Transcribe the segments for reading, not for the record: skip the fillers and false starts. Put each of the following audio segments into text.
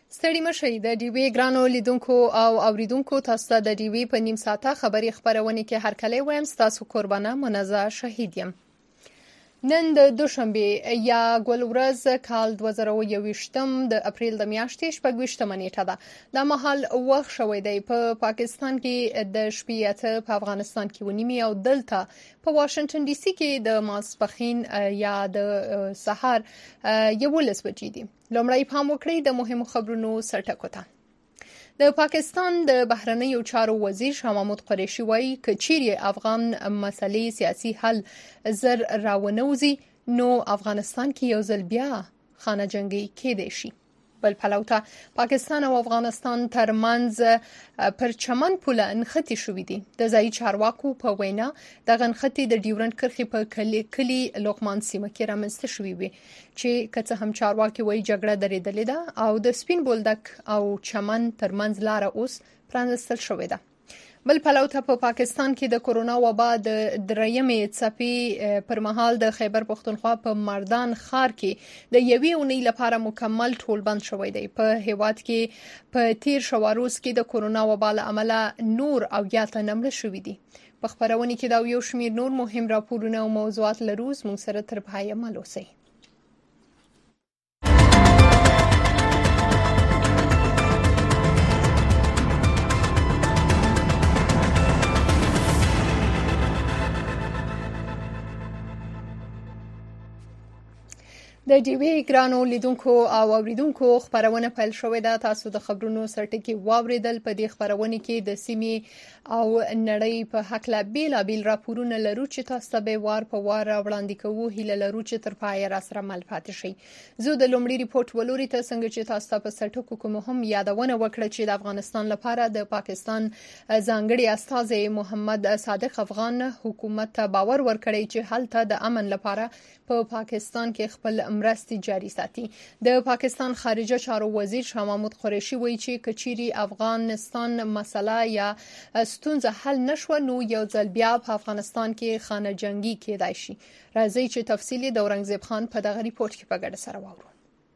ستړي مشئ د ډیوی ګرانو لیدونکو او اوریدونکو تاسو ته د ډیوی په نیم ساعته خبري خبرونه کې هر کله وایم تاسو قربانه منزه شهید یم. نن د دوشنبه یا ګل ورځ کال 2021 د اپریل د میاشتې 26مه نیټه ده. د مهال وخت شوی دی په پاکستان کې د شپې اته، په افغانستان کې ونیمه او دلته په واشنگټن ډي سي کې د ماسپخین یا د سحر 11 بجې دي. لومړی پام وکړئ د مهمو خبرونو سرټکو ته. د پاکستان د بهرنیو چارو وزیر شاه محمود قریشي وایي که چیرې افغان مسلې سیاسي حل زر راونوزي نو افغانستان کې یو ځل بیا خانه جنگي کېدای شي. بل پلو ته پاکستان او افغانستان ترمنځ پر چمن پوله نښتې شوې دي. د ځایي چارواکو په وینا د غنښتې د ډیورنډ کرښې په کلی لوقمان سیمه کې رامنځته شوې وي چې که څه هم چارواکي وایي جګړه درېدلې ده او د سپین بولدک او چمن ترمنځ لار اوس پرانستل شوې ده. بل پلو ته په پاکستان کې د کورونا وبا د درېمې څپې پر مهال د خیبر پښتونخوا په مردان ښار کې د یوې اونۍ لپاره مکمل ټول بند شوی دی. په هیواد کې په تیر شواروز کې د کورونا وبا له امله نور او یا تنمړ شوې دي. په خبرونه کې دا یو شمیر نور مهم راپورونه او موضوعات لرو. موږ سره تر پایه مل اوسئ. د ډیوی ګرانو لیدونکو او اوریدونکو خبرونه پیل شوې ده. تاسو د خبرونو سرټکی واوریدل. په دې خبرونه کې د سیمې او نړۍ په حق لا بیل راپورونه لرو چې تاسو ته به وار په وار وړاندې کوو. هیله لرو چې تر پایه را سره مل پاتې شئ. زه د لومړي ریپورت ولوري ته څنګه چې تاسو ته په سرټکو کوم هم یادونه وکړه چې د افغانستان لپاره د پاکستان ځانګړي استازي محمد صادق افغان حکومت ته باور ورکړی چې هلته د امن لپاره په پاکستان کې خپل مرستې جاري ساتي. د پاکستان خارجه چارو وزیر شاه محمود قریشي وایي چې کچيري افغانستان مسله یا ستونزه حل نشو نو یو ځل بیا په افغانستان کې خانه جنگي کېدای شي. راځي چې تفصیلی د اورنګزیب خان په دغه ریپورت کې په ګډه سره واورو.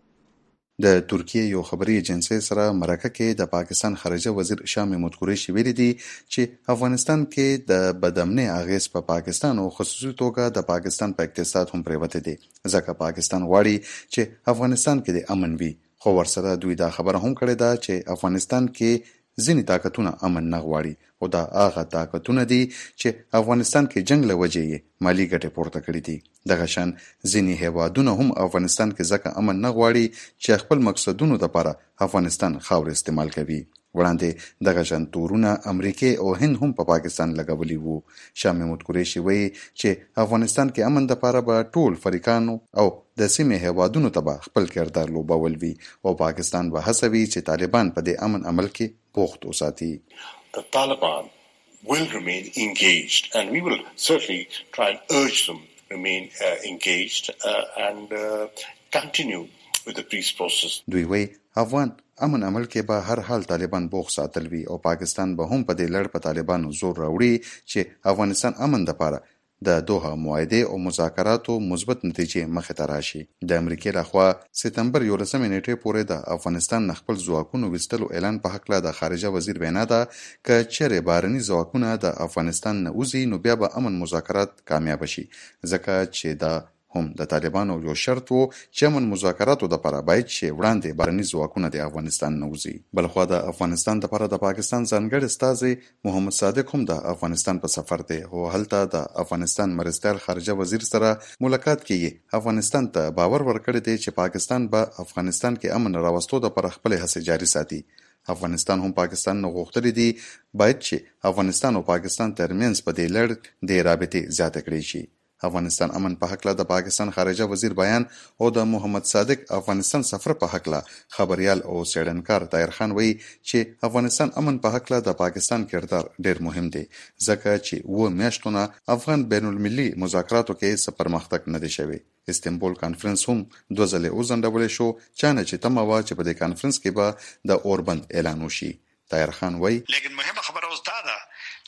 د ترکیه یو خبري ایجنسی سره مرکه کې د پاکستان خارجه وزیر شاه محمود قریشي ویلي دي چې افغانستان کې د بدامنۍ اغیز په پاکستان او خصوصي توګه د پاکستان په اقتصاد هم پریوته دي ځکه پاکستان غواړي چې افغانستان کې د امن وي. خو ورسره دوی دا خبره هم کړې ده چې افغانستان کې ځینې طاقتونه امن نه غواړي او دا هغه طاقتونه دي چې افغانستان کې جنگ له وجې مالی ګټې پورته کړې دي. دغه شان ځینې هیوادونه هم افغانستان کې ځکه امن نه غواړي چې خپل مقصدونو لپاره افغانستان خاور استعمال کوي. وړاندې دغه شان تورونه امریکا او هند هم په پاکستان لګولي وو. شاه محمود قریشي وایي چې افغانستان کې امن لپاره به ټول فریقانو او د سیمې هیوادونو ته به خپل کردار لوبول وي او پاکستان به هڅوي چې طالبان په دې امن عمل کې بوخت وساتي. The Taliban will remain engaged and we will certainly try and urge them remain engaged and continue with the peace process. دوی وایي افغان امن عمل کې به هر حال طالبان بوخت ساتل وي او پاکستان به هم په دې لړ په طالبانو زور راوړي چې افغانستان امن لپاره د دوحه معاهده او مذاکراتو مثبت نتیجې مخې ته راشي. د امریکا لخوا سپتمبر 11 نیټې پورې د افغانستان خپل ځواکونو وستلو اعلان په حق له د خارجه وزیر وینا ده ک چېرې بارني ځواکونه د افغانستان نه وځي نو بیا به امن مذاکرات کامیاب شي ځکه چې دا هم د طالبانو یو شرط وو چې امن مذاکراتو لپاره باید چې وړاندې بارني ځواکونه د افغانستان نه وځي. بلخو د افغانستان لپاره د پاکستان ځانګړي استازي محمد صادق هم د افغانستان په سفر دی او هلته د افغانستان مرستیال خارجه وزیر سره ملاقات کې افغانستان ته باور ورکړی دی چې پاکستان به افغانستان کې امن راوستو لپاره خپل هڅې جاري ساتي. افغانستان هم پاکستان نه غوښتلی دی باید چې افغانستان او پاکستان ترمنځ په دې لړ د رابطې زیاته کړي شي. افغانستان امن په حق له د پاکستان خارجه وزیر بیان او د محمد صادق افغانستان سفر په حق له خبريال او سیډنکار طاهر خان وایي چې افغانستان امن په حق له د پاکستان کردار ډیر مهم دی ځکه چې و میاشتونه افغان بین المللي مذاکراتو کې څه پرمختګ نه دی شوی. استنبول کانفرنس هم 2 ځله وزنډول شو چانه چې تمه وا چې په دې کانفرنس کې به د اوربند اعلان وشي. طاهر خان وایي لیکن مهمه خبره اوس دا ده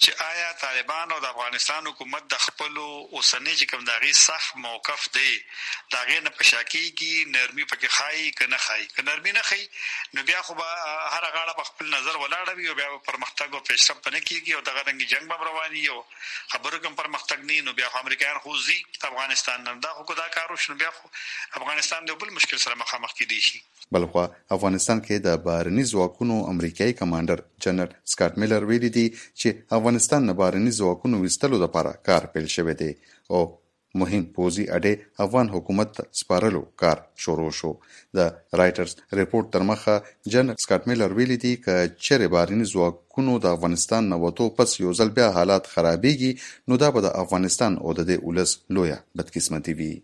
چې آیا طالبان او د افغانستان حکومت د خپل اوسنۍ چې کوم دغه صح موقف دی دغه نه پشاکیږي نرمي پکې خای کنه خای کنه نرمي نه خای نو بیا خو هر غاړه په خپل نظر ولاړ وي او بیا پرمختګ او پیشرفت نه کیږي او دغه رنګ جنگ به رواني او خبرو کوم پرمختګ نه نو بیا امریکایان خو زی افغانستان نه دا خو دا کارو شنو بیا افغانستان د بل مشکل سره مخامخ کیدی شي. بلخوا افغانستان کې د بهرني ځواکونو امریکایي کمانډر جنرال سکاټ میلر ویلي دی چې افغانستان نه بهرني ځواکونو وستلو لپاره کار پیل شوی دی او مهم پوزي اډې افغان حکومت ته سپارلو کار شروع شو. د رائټرز ریپورت تر مخه جنرال سکاټ میلر ویلي دی چې چیرې بهرني ځواکونو د افغانستان نه وته پس یو ځل بیا حالات خرابېږي نو دا به د افغانستان او د ولس لویه بدقسمتي وي.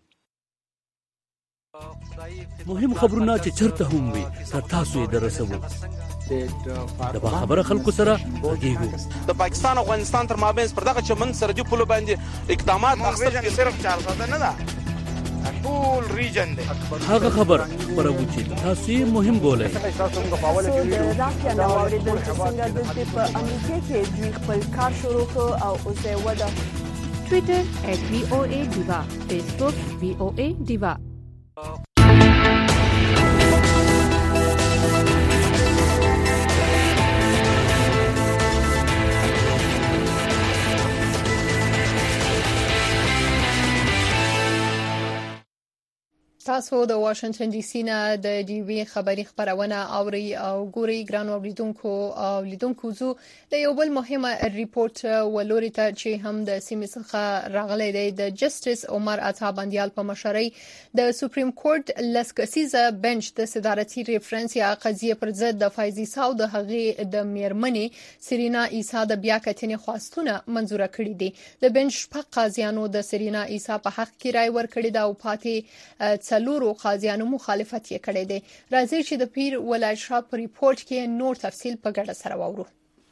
مهم خبرونه چې چرته هم وي تر تاسو یې درسوو د خبره خلکو سره غږیږو. د پاکستان او افغانستان تر مابین پر دغه چمن سرحدي پولو باندې اقدامات اخیستل صرف 400 نه ده ټول ریجن دی هغه خبر خبرو چې تاسو یې مهم بولئ. د راکیا نو اوریدل چې څنګه د په امریکا کې دوی خپل کار شروع کړ او اوس یې ودا ټوئیټر @VOA_Diva فیسبوک VOA Diva. تاسو د واشنگټن ډي سي نه د ډي وی خبري خبرونه اوري او ګوري ګران اوریدونکو او لیدونکو زو د یو بل مهمه ریپورت ولوري ته چې هم د سیمې څخه راغلي دی د جسټس عمر عطا بنديال په مشرۍ د سپریم کورټ لسکسیزه بنچ د صدارتي ریفرنسیا قضیه پر ضد د فایزي ساو د هغې د میرمنې سرینا عیسی د بیا کتنې خواستونه منزور کړي دي. د بنچ په قاضیانو د سرینا عیسی په حق کې رائے ورکړي دا او پاتې څلورو قاضیانو مخالفت یې کړی دی. راځي چې د پیر ولایت شاه په ریپورت کې نور تفصیل په ګډه سره واورو.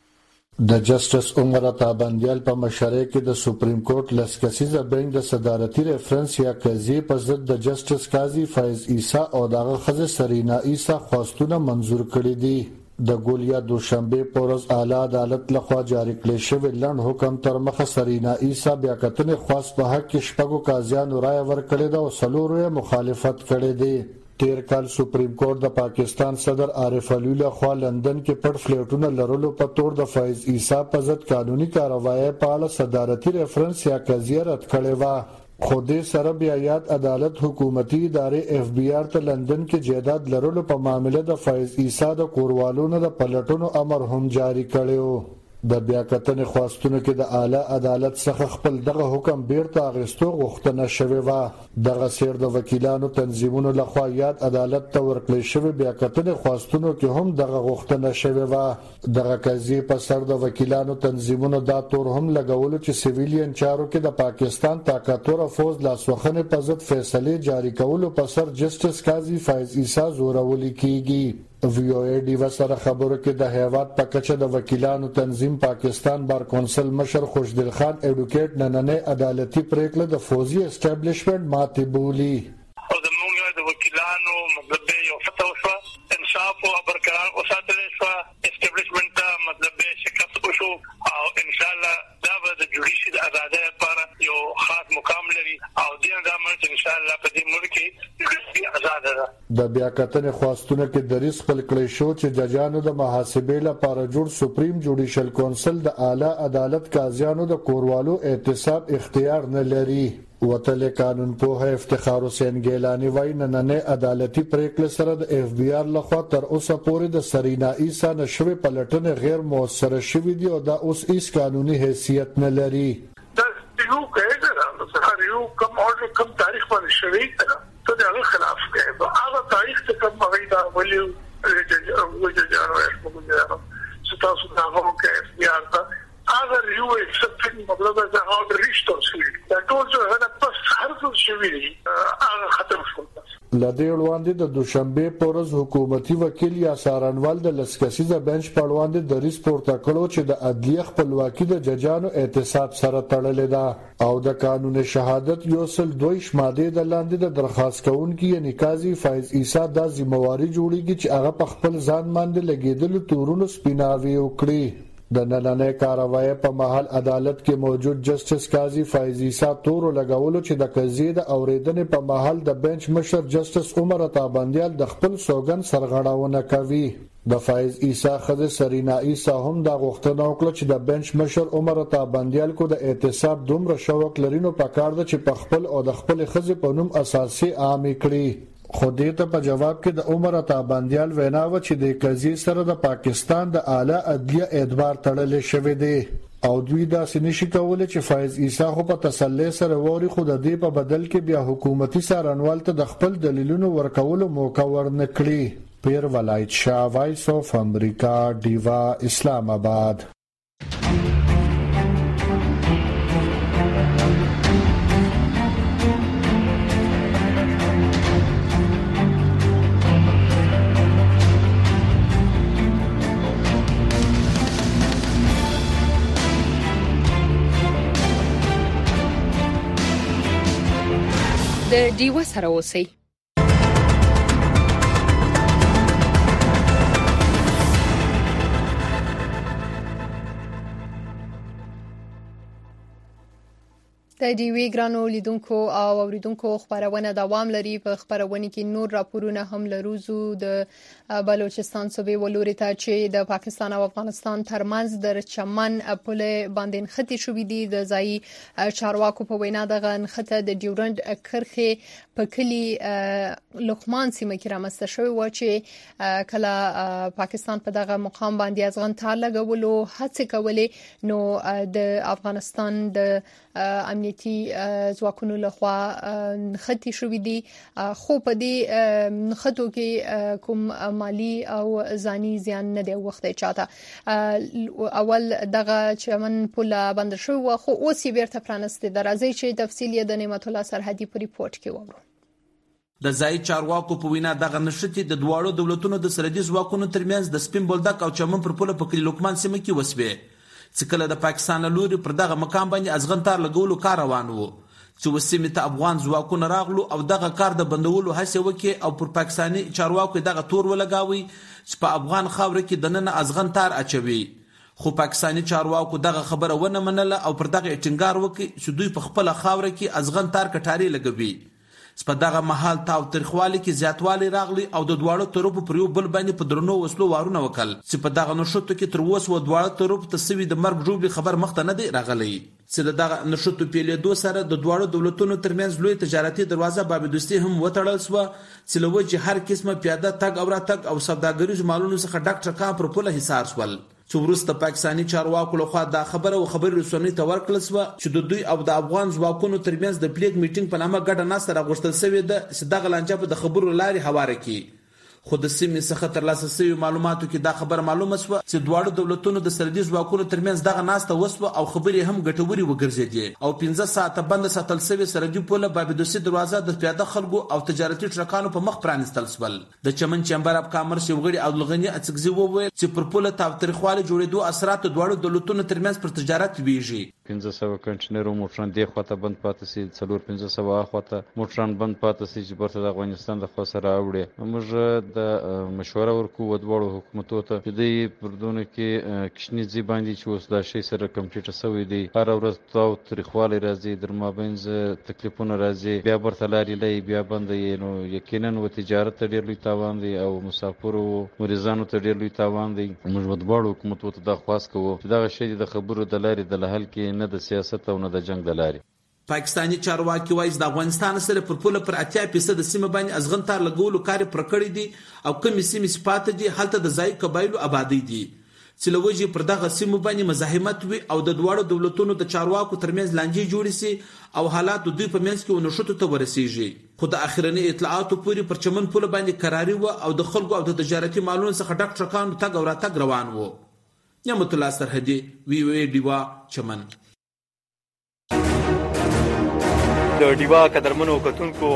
د جسټس عمر عطا بنديال په مشرۍ کې د سپریم کورټ لسکسیزه بنچ د صدارتي ریفرنس یا قضیه په ضد د جسټس قاضي فایز عیسی او دغه خزه سرینا عیسی خواستونه منزور کړي دي. د ګولیا دوشنبه پورز اعلی عدالت لخوا جاری کړی شوی لړ حکم تر مخه سرینا عیسی بیا کتنې خواست په حق کې شپږو قاضیانو رائے ورکړې ده او څلورو مخالفت کړی دی. تیر کال سپریم کورټ د پاکستان صدر عارف علوی لخوا لندن کې پټ فلیټونه لرلو په تور د فایز عیسی په ضد قانوني کاروایی په اړه صدارتي ریفرنس یا قضیه رد کړې و. خو دې سره بیا یاد عدالت حکومتي ادارې اف بی آر ته لندن کې جیداد لرلو په معاملې د فایز عیسی د کوروالونو د پلټونو امر هم جاری کړو. د بیا کتنې خواستونو کې د اعلی عدالت څخه خپل دغه حکم بیرته اخیستو غوښتنه شوې و. دغه سیر د وکیلانو تنظیمونو لخوا یاد عدالت ته ورکړل شوی بیا کتنې خواستونو کې هم دغه غوښتنه شوې و. دغه قضیه په سر د وکیلانو تنظیمونو دا تور هم لګولو چې سیویلین چارو کې د پاکستان طاقتور فوج لاسوخنې په ضد فیصله جاری کولو په سر جسټس قاضي فایز عیسی زورولي کیږي. VOA ډیوا سره خبرو کې د هیواد په کچه د وکیلانو تنظیم پاکستان بار کونسل مشر خوشدل خان اډوکیټ نننې عدالتي پریکړه د فوزي اسټابلیشمنت ماته بولی. او د موږ د وکیلانو مطلب یو فتوا انصاف او برقرار اوساتل شو اسټابلیشمنت مطلب شکست وشو او ان شاء الله دا به د جوډیشي د آزادۍ لپاره یو خاص مقام لري او دین دا مرچ ان شاء الله په دې ملک کې آزاد ده. د بیا کتنې خواستونه کې د ریس خپل کړی شو چې ججانو د محاسبې لپاره جوړ سپریم جوډیشل کونسل د اعلی عدالت قاضیانو د کوروالو اعتصاب اختیار نه لري. وتل قانون په افتخار حسین ګیلانی وای نننې عدالتي پریکړه سره د اف بی آر لخوا تر اوسه پورې د سرینا عیسی نشوي پلټنې غیر موثره شوې دي او دا اوس هیڅ قانوني حیثیت نه لري. دا یو کېږي یو کوم تاریخ باندې شوی ته د هغه خلاف کوي هغه تاریخ ته کوم غیدا ولیو وجهانو اسمه ستاسو دا هغه اف بی آر ته اگر یو اکسپټینګ مطلب دا هغه ریشتو شوی دا ټول څه هغه پس هر څه شوی هغه ختم شو. لدې وړاندې د دوشنبه پورز حکومتي وکیل یا سارنوال د لسکسیزه بنچ په وړاندې د ریس پورته کړو چې د عدلیه خپلواکي د ججانو اعتصاب سره تړلې ده او د قانون شهادت یو سل 2 ماده د لاندې د درخواست کوونکي یعنی قاضي فایز عیسی د ذمہواری جوړیږي چې هغه په خپل ځان باندې لګیدل تورونو سپیناوي وکړي. د نننۍ کاروایی په محل عدالت کې موجود جسټس قاضي فیض عیسی تور لګولو چې د قضیې د اوریدنې په محل د بنچ مشر جسټس عمر عطا بندیال د خپل سوګند سرغړونه کوي. د فیض عیسی خزه سرینا عیسی هم د غوښتنه وکړه چې د بنچ مشر عمر عطا بندیال کو د اعتصاب دومره شوق لرینو پکار ده چې په خپل او د خپل خزه په نوم اساسي عامي کړي. خو دې ته په جواب کې د عمر عطا بندیال وینا و چې د قضیې سره د پاکستان د اعلی عدلیه اعتبار تړل شوی دی او دوی دا سنشي کولای چې فیض عیسی خو په تسلی سره ووري خو د دې په بدل کې بیا حکومتي څارنوال ته د خپل دلیلونو ورکولو موقع ورنکړي. پیر ولایت شاه، وایس اف امریکا، ډیوا، اسلام آباد. د ډیوا سره اوسئ. د ډیوی ګرانو لیدونکو او اوریدونکو خبرونه دوام لري. په خبرونه کې نور راپورونه هم لرو. د بلوچستان صوبې ولوري ته چې د پاکستان او افغانستان ترمنځ د چمن پل باندې نښتې شوې دي. د ځایي چارواکو په وینا دغه نښته د ډیورند کرښې په کلی لقمان سیمه کې رامنځته شوې و چې کله پاکستان په دغه مقام باندې ازغن تار لګولو هڅه کولې نو د افغانستان د امنیتي ځواکونو لخوا نښتې شوې دي. خو په دې نښتو کې کوم مالی او ځاني زیان نه دی وخته چاته. اول دغه چمن پل بند شو خو اوس یې بیرته پرانسته. درازي چې تفصیل یې د نعمت الله سرحدي په ریپورت کې وورو. د ځای چارواکو په وینا دغه نښتې د دواړو دولتونو د سرحدي ځواکونو ترمنځ د سپین بولدک او چمن پر پل په کلی لقمان سیمه کې وسوي چې کله د پاکستان لوري پر دغه مقام باندې ازغن تار لګولو کار روان وو چې وسیمه ته افغان ځواکونه راغلو او دغه کار د بندولو هڅه وکړي او پر پاکستاني چارواکو دغه تور ولګاوي چې په افغان خاور کې د نن ازغن تار اچوي. خو پاکستاني چارواکو دغه خبره ونه منله او پر دغه ټینګار وکړي چې دوی په خپل خاور کې ازغن تار کټاري لګوي. په دغه محل تاو ترخوالي کې زیاتوالی راغلی او د دواړو طرفو پر یو بل باندې په درنو وسلو وارونه وکړل چې په دغه نښتو کې تر اوسه و دواړو طرفو ته سوي د مرګ ژوبلې خبر مخته نه دی راغلی چې دغه نښتو پیلېدو سره د دواړو دولتونو ترمنځ لوی تجارتي دروازه باب دوستي هم وتړل شوه چې له وجې هر قسمه پیاده تګ او راتګ او سوداګریزو مالونو څخه ډک ټکان پر پوله حصار شول. چې وروسته پاکستاني چارواکو لخوا دا خبره او خبري رسونې ته ورکړل شوه چې د دوی او د افغان ځواکونو ترمنځ د پلیګ میټینګ په نامه ګډه ناسته راغوښتل شوې ده چې دغه لانجه په د خبرو لارې هواره کړي. خو د سیمې څخه ترلاسه شوي معلوماتو کې دا خبر معلومه شوه چې دواړو دولتونو د سرحدي ځواکونو ترمنځ دغه ناسته وشوه او خبرې هم ګټورې وګرځېدې او 15 ساعته بند ساتل شوې سرحدي پوله بابدوسي دروازه د پیاده خلکو او تجارتي ټرکانو په مخ پرانستل شول. د چمن چمبر اف کامرس یو غړي عبدالغني اڅکزي وویل چې پر پوله تاوتریخوالي جوړېدو اثرات دواړو دولتونو ترمنځ پر تجارت ویږي. 1500 کنټینرو موټران دی خواته بند پاتې سي 4500 خواته موټران بند پاتې سي چې برته د افغانستان د خوا سره اوړي. موږ د مشوره ورکو ودوړو حکومتو ته چې د پردونه کې کشنیزي باندې چې اوس دا شی سره کمپلیټ شوی دی هر ورځ تاو تاریخوالي راځي در مابینز تکلیفونه راځي بیا برته لاري لای بیا بندې نو یقینا و تجارت ډیر لوی تاوان دی او مسافرو مریضانو ته ډیر لوی تاوان دی. موږ ودوړو حکومتو ته د خواست کوو چې دا شی د خبرو د لاري د حل کې نه د سیاست او نه د جنگ د لاري. پاکستاني چارواکي وایي د افغانستان سره پر پوله پر 80% سیمه باندې ازغن تار لګولو کار پر کړی دي او کومې سیمې سپات دي هلته د ځای قبایلو آبادی دي چې لوجي پر دغه سیمه باندې مزاحمت وي او د دواړو دولتونو د چارواکو ترمنځ لانجې جوړې سي او حالات د دوی په منځ کې ونشټو ته ورسیږي. خو د اخرنی اطلاعاتو پوري پر چمن پوله باندې قراري و او د خلکو او د تجارتي مالونو څخه ډک ټرکان تګ او راتګ روان وو. نعمت الله سرحدي وی وی ډیوا چمن. د ډیوا قدرمنو کتونکو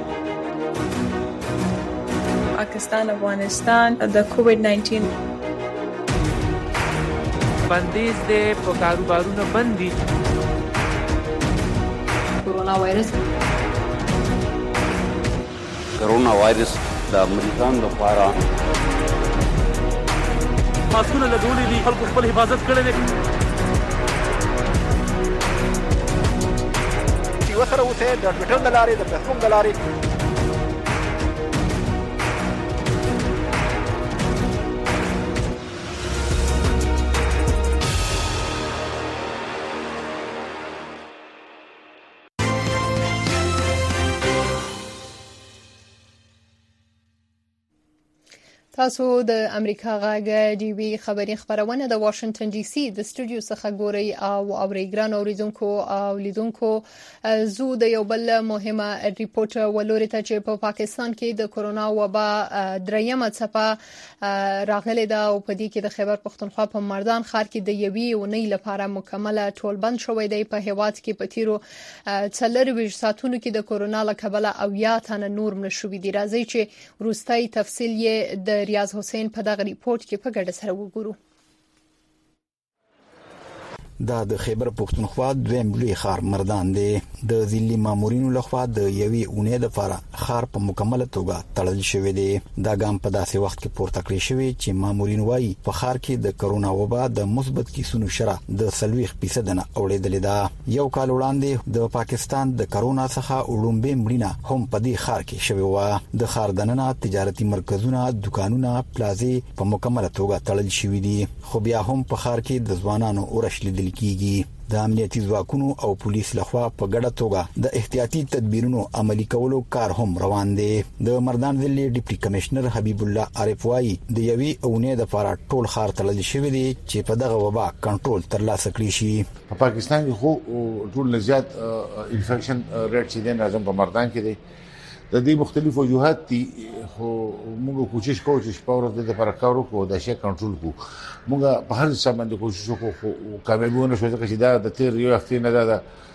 پاکستان افغانستان د کووډ-19 بندیز د په کاروبارونو بندي کورونا وایرس د امریکا لپاره ماسکونه لګولې دي، خلکو خپل حفاظت کړی دی. یو سره اوسئ د ټویټر د لارې، د فیسبوک د لارې. تاسو د امریکا غږ ډي وی خبري خبرونه د واشنگټن ډي سي د سټوډیو څخه ګوري او اوریګران اوریدونکو او لیدونکو زو د یو بل مهمه ریپورت ولوري ته چې په پاکستان کې د کورونا وبا دریمه څپه راغلې ده او په دې کې د خیبر پختونخوا په مردان ښار کې د یوې اونۍ لپاره مکمله ټولبند شوې دی. په هیواد کې په تیرو 24 ساعتونو کې د کورونا له کبله او یا تنه نور مړ شوي دي. راځي چې وروستي تفصیل یې د ریاض حسین په دغه ریپورت کې په ګډه سره وګورو. دا د خیبر پختونخوا دویم لوی ښار مردان دی. د ځلي مامورینو لخوا د یوې اونۍ لپاره ښار په مکمله توګه تړل شوی دی. دا ګام په داسې وخت کې پورته کړی شوی چې مامورین وایي په ښار کې د کرونا وبا د مثبت کیسونو شره د 40% نه اوریدلې ده. یو کال وړاندې د پاکستان د کرونا څخه وړومبه مړینه هم په دې ښار کې شوی و. د ښار دننه تجارتي مرکزونه، دکانونه، پلازې په مکمله توګه تړل شوی دي. خو بیا هم په ښار کې د ځوانانو اورش لیدل کیږي. د امنیتي ځواکونو او پولیس لخوا په ګډه توګه د احتیاطي تدبیرونو عملي کولو کار هم روان دی. د مردان ضلع ډیپټي کمشنر حبیب الله عارف وايي د یوې اونۍ لپاره ټول ښار تړل شوی دی چې په دغه وبا کنټرول ترلاسه کړي شي. په پاکستان کې خو ټول زیات انفیکشن ریټ چې د اعظم په مردان کې دی. د دې مختلفو وجوهات دي خو موږ کوشش کوو چې په ورځ د لپاره کار وکړو د شي کنټرول کوو. موږ په هر څه باندې کوشش وکړو خو کامیابونه شو ځکه چې دا د تیر یو وخت نه دا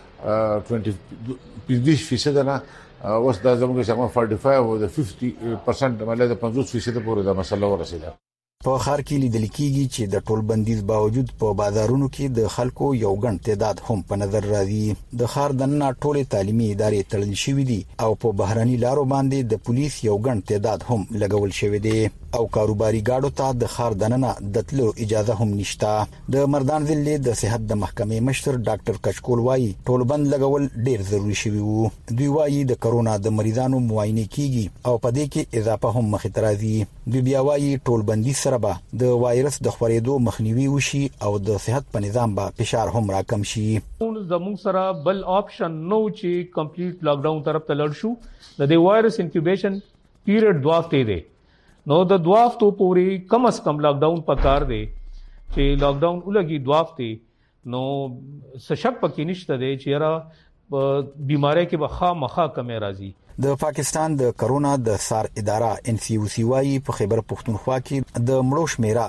25% نه اوس دا زموږ څنګه 45 او د 50% باندې د 50% پورې دا مسله ورسېده. په ښار کې لیدل کېږي چې د ټول بندیز باوجود په بازارونو کې د خلکو یو ګڼ تعداد هم په نظر راځي. د ښار دننه ټولې تعلیمي ادارې تړل شوې دي او په بهراني لارو باندې د پولیس یو ګڼ تعداد هم لګول شوی دی او کاروباري ګاډو ته د ښار دننه د تلو اجازه هم نشته. د مردان ضلع د صحت د محکمې مشر ډاکټر کچکول وايي ټول بند لګول ډیر ضروری شوی وو. دوی وايي د کرونا د مریضانو معاینه کیږي او په دې کې اضافه هم مخې ته راځي. دوی بیا وايي ټول بندي سره به د وایرس د خورېدو مخنیوي وشي او د صحت په نظام به فشار هم راکم شي. زموږ سره بل آپشن نو چې کمپلیټ لاک ډاون طرف ته لړ شو. د دې وایرس انکیوبیشن پیریډ 2 هفته دی. نو د 2 هفتو پورې کم از کم لاک ډاون پکار دی چې لاک ډاون ولګي 2 هفته. نو شک پکې نشته دی چې را بیماری کې به خامخا کمې راځي. د پاکستان د کرونا د سار اداره NCOC وايي په خیبر پختونخوا کې د مړو شمیره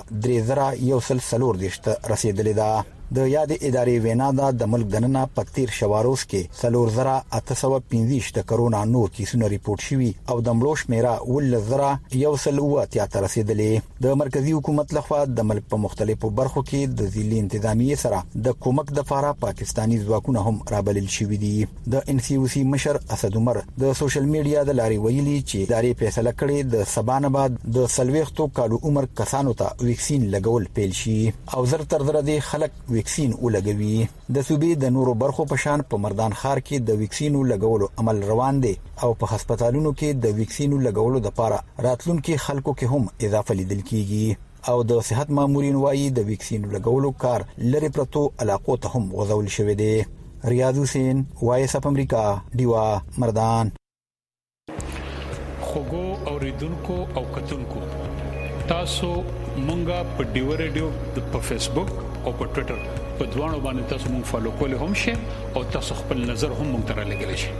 3140 رسیدلې ده. د یاد ادارې وینا ده د ملک دننه په تیر شواروس کې 4815 د کرونا نور کیسونه ریپورت شوي او د مړو شمیره 10100 رسیدلې. د مرکزی حکومت لخوا د ملک په مختلفو برخو کې د ضلعي انتظامیه سره د کومک د لپاره پاکستانی ځواکونه هم رابلل شوي دي. د NCOC مشر اسد عمر د سوشل میډیا د لارې ویلي چې ادارې فیصله کړې د سبا نه بعد د 40 کالو عمر کسانو ته ویکسین لګول پیل شي او زر تر زر د خلک ویکسین ولګوي. د صوبې د نورو برخو په شان په مردان ښار کې د ویکسینو لګولو عمل روان دی او په هسپتالونو کې د ویکسینو لګولو لپاره راتلونکي خلکو کې هم اضافه لیدل کیږي او د صحت مامورین وايي د ویکسینو لګولو کار لری پرتو علاقو ته هم غوځول شوی دی. ریاض حسین وایس اپ امریکا دیوا مردان. خوګو اوریدونکو او کتونکو تاسو مونږه په ډیو ریډیو په فیسبوک او په ټوئیټر په دوانو باندې تاسو مونږ فالو کولای هم شئ او تاسو خپل نظر هم مونږ ته رالیږئ شئ.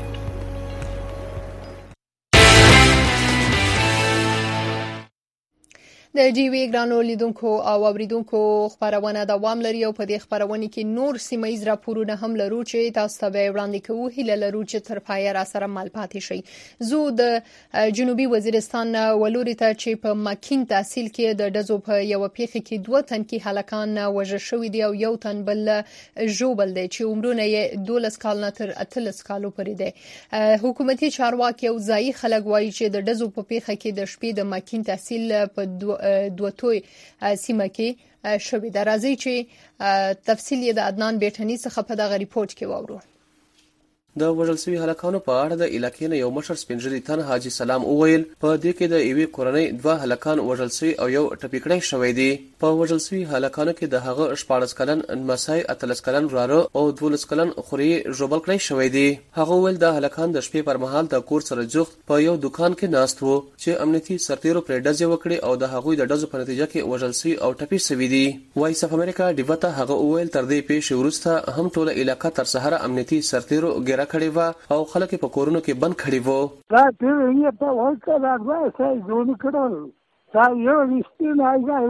د ډي وی ګرانو لیدونکو او اوریدونکو خبرونه دوام لري او په دې خبرونه کې نور سیمایي راپورونه هم لرو چې تاسو ته وړاندې کوو. هیله لرو چې تر پایه را سره مل پاتې شي. زو د جنوبي وزیرستان ولوري ته چې په ماکین تحصیل کې د دزو په یو پیخي کې 2 تن کې هلاکان وژل شوی دی او یو تن بل جوبل دی چې عمرونه یې 12 کال نه تر 13 کالو پورې دی. حکومتي چارواکي او ځایي خلک وایي چې د دزو په پیخه کې د شپې د ماکین تحصیل په دوتوي سیمه کې شوې ده. راځي چې تفصیل د عدنان بیٹنی څخه په دغه ریپورت کې واورو. د وژل شوي هلکانو په اړه د علاقې نه یو مشر سپینږیري تن حاجی سلام وویل په دې کې د یوې کورنۍ 2 هلکان وژل شوي او یو ټپیکړی شوی دی. په وژل شوي هلکانو کې د هغه 14 کلن نمسای 13 کلن وراره او 12 کلن خوري ژوبل کړی شوی دی. هغه ویل د هلکان د شپې پر مهال د کور سره جوخت په یو دکان کې ناست وو چې امنیتي سرتیرو پر ډزې وکړي او د هغوی د ډزو په نتیجه کې وژل شوي او ټپي شوي دي. وایس اف امریکا ډیوته هغه ویل تر دې پیښې وروسته هم ټوله علاقه تر سهار امنیتي سرتیرو ګیره کړې و او خلک په کورونو کې بند کړي وو. دا یې په وخت راځي چې جوړ کړل دا یو رښتینی راځي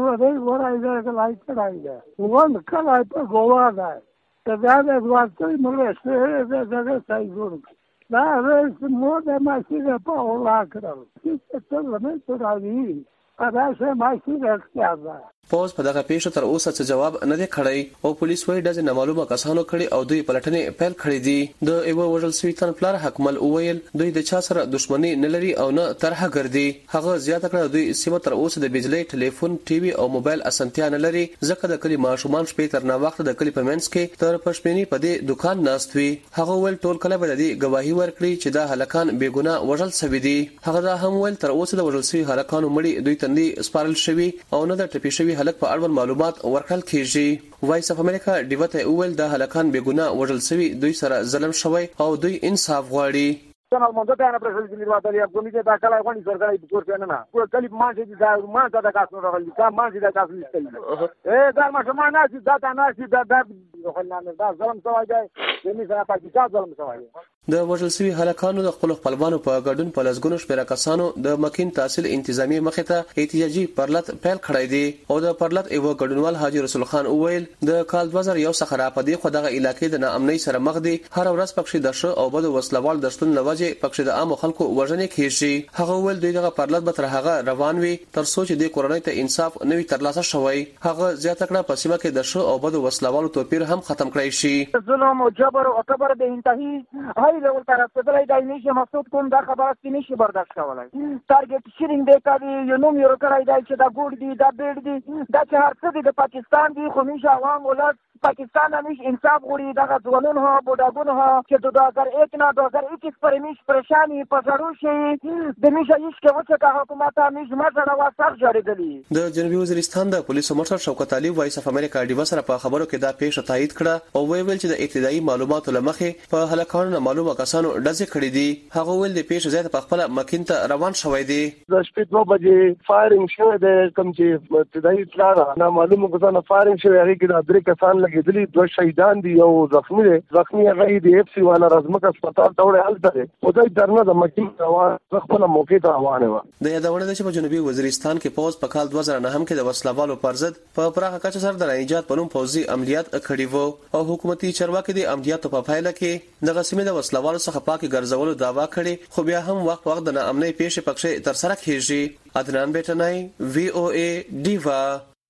ورای لای کړای دا وان کله په ګوا دا دا د ورته مله څه دا جوړ دا هیڅ مو د ماشي په ولا کړل چې څه نه ترایي اراشه ماشي راځي. پوز په دغه پیښه تر اوسه څه جواب نه دی کړی او پولیس وايي ډزې نامعلومه کسانو کړي او دوی پلټنې پیل کړې دي. د ایو وژل شوي تن پلار حکمل وویل دوی د چا سره دښمنی نه لري او نه طرحه ګرځي. هغه زیاته کړه دوی سیمه تر اوسه د بجلی ټلیفون ټي وي او موبایل اسانتیا نه لري ځکه د کلی ماشومان شپې تر نا وخت د کلی په منځ کې تر پښپینی په دې دکان ناست وي. هغه ول ټول کله به د گواهی ورکړي چې دا هلکان بیګناه وژل شوي دي. هغه دا هم ول تر اوسه د وژل شوي هلکانو مړي دوی تندي سپارل شوي او نه د ټپي شوي هلک په اړوند معلومات ورکړل کیږي. وایس اف امریکا ډیوته ویل د هلکان بیګناه وژل شوي دوی سره ظلم شوی او دوی انصاف غواړي. al mondo te ana președinte Livatali a comite da cala con sorgale di corpiana cu cali manche di da manca da caso rali ca manche da caso listele dar ma shmana si da nasi da خلنا دا ظلم سوای دی دې سره پاکستان ظلم سوای. د وژل شوي هلکانو د خپل خپلوانو په ګډون په لسګونو شمېره کسانو د مکین تحصیل انتظامی مخې ته احتجاجي پرلط پیل کړی دی او د پرلط یو ګډونوال حاجی رسول خان وویل د کال 2001 څخه را پدې خو دغه علاقې د ناامنۍ سره مخ دي. هر ورځ پکښې د شه او بد وسلوال د شتون لوجه پکښې د عام خلکو وژنې کیږي. هغه وویل دوی دغه پرلط به تر هغه روان وي تر څو چې د کورنۍ ته انصاف نوي ترلاسه شوی. هغه زیاته کړه په سیمه کې د شه او بد وسلوالو توپیر هم ختم کړی شي. ظلم او جبر او کبر د انتهایی هاي لول طرف ته دای نشي مقصود کوم دا خبره چې نشي برداشت کولای. ټارګټ شیرینګ دی کوي یو نوم یو کړای دی چې دا ګوډ دی دا بیډ دی دا چې هر څه د پاکستان دی خو نشه عوام ولادت پاکستان همیش انصاف غوړي دغه ځوانون ها بوډاګون ها چې 2001 نه 2021 پر همیش پریشانی پسړو شي د میشه هیڅ کومه چې حکومت همیش مزړه واسر جاری دي. د جنوبي وزیرستان د پولیسو مشر شوکت علي وایس اف امریکا ډیو سره په خبرو کې دا پیښه تایید کړه او ویل چې د ابتدایي معلوماتو لمخې په هلکانو معلومه کسانو ډزې کړې دي. هغه ویل د پیښه زیات په خپل مکین ته روان شوی دی. د شپې 2 بجې فایرینګ شوه د کوم چې ابتدایي اطلاع نه معلومه کسانو فایرینګ شوه هغه کې د 3 کسان لګیدلي 2 شهیدان دي او زخمی هغه دی اف سی والا رزمک هسپتال ته وړل حالت او دای درنه د مکین روان خپل موقع ته روانه و. د یادونه ده چې په جنوبي وزیرستان کې پوز په کال 2009 کې د وسلوالو پر ضد په پراخه کچه سره د ایجاد په نوم پوځي عملیات کړي وو او حکومتي چارواکي د عملیاتو په پایله کې د غسیمې د وسلوالو څخه پاکي ګرځولو داوا کړي خو بیا هم وخت د ناامنۍ پیښې پکښې تر سره کیږي. عدنان بیٹنای وی او ای ډیوا.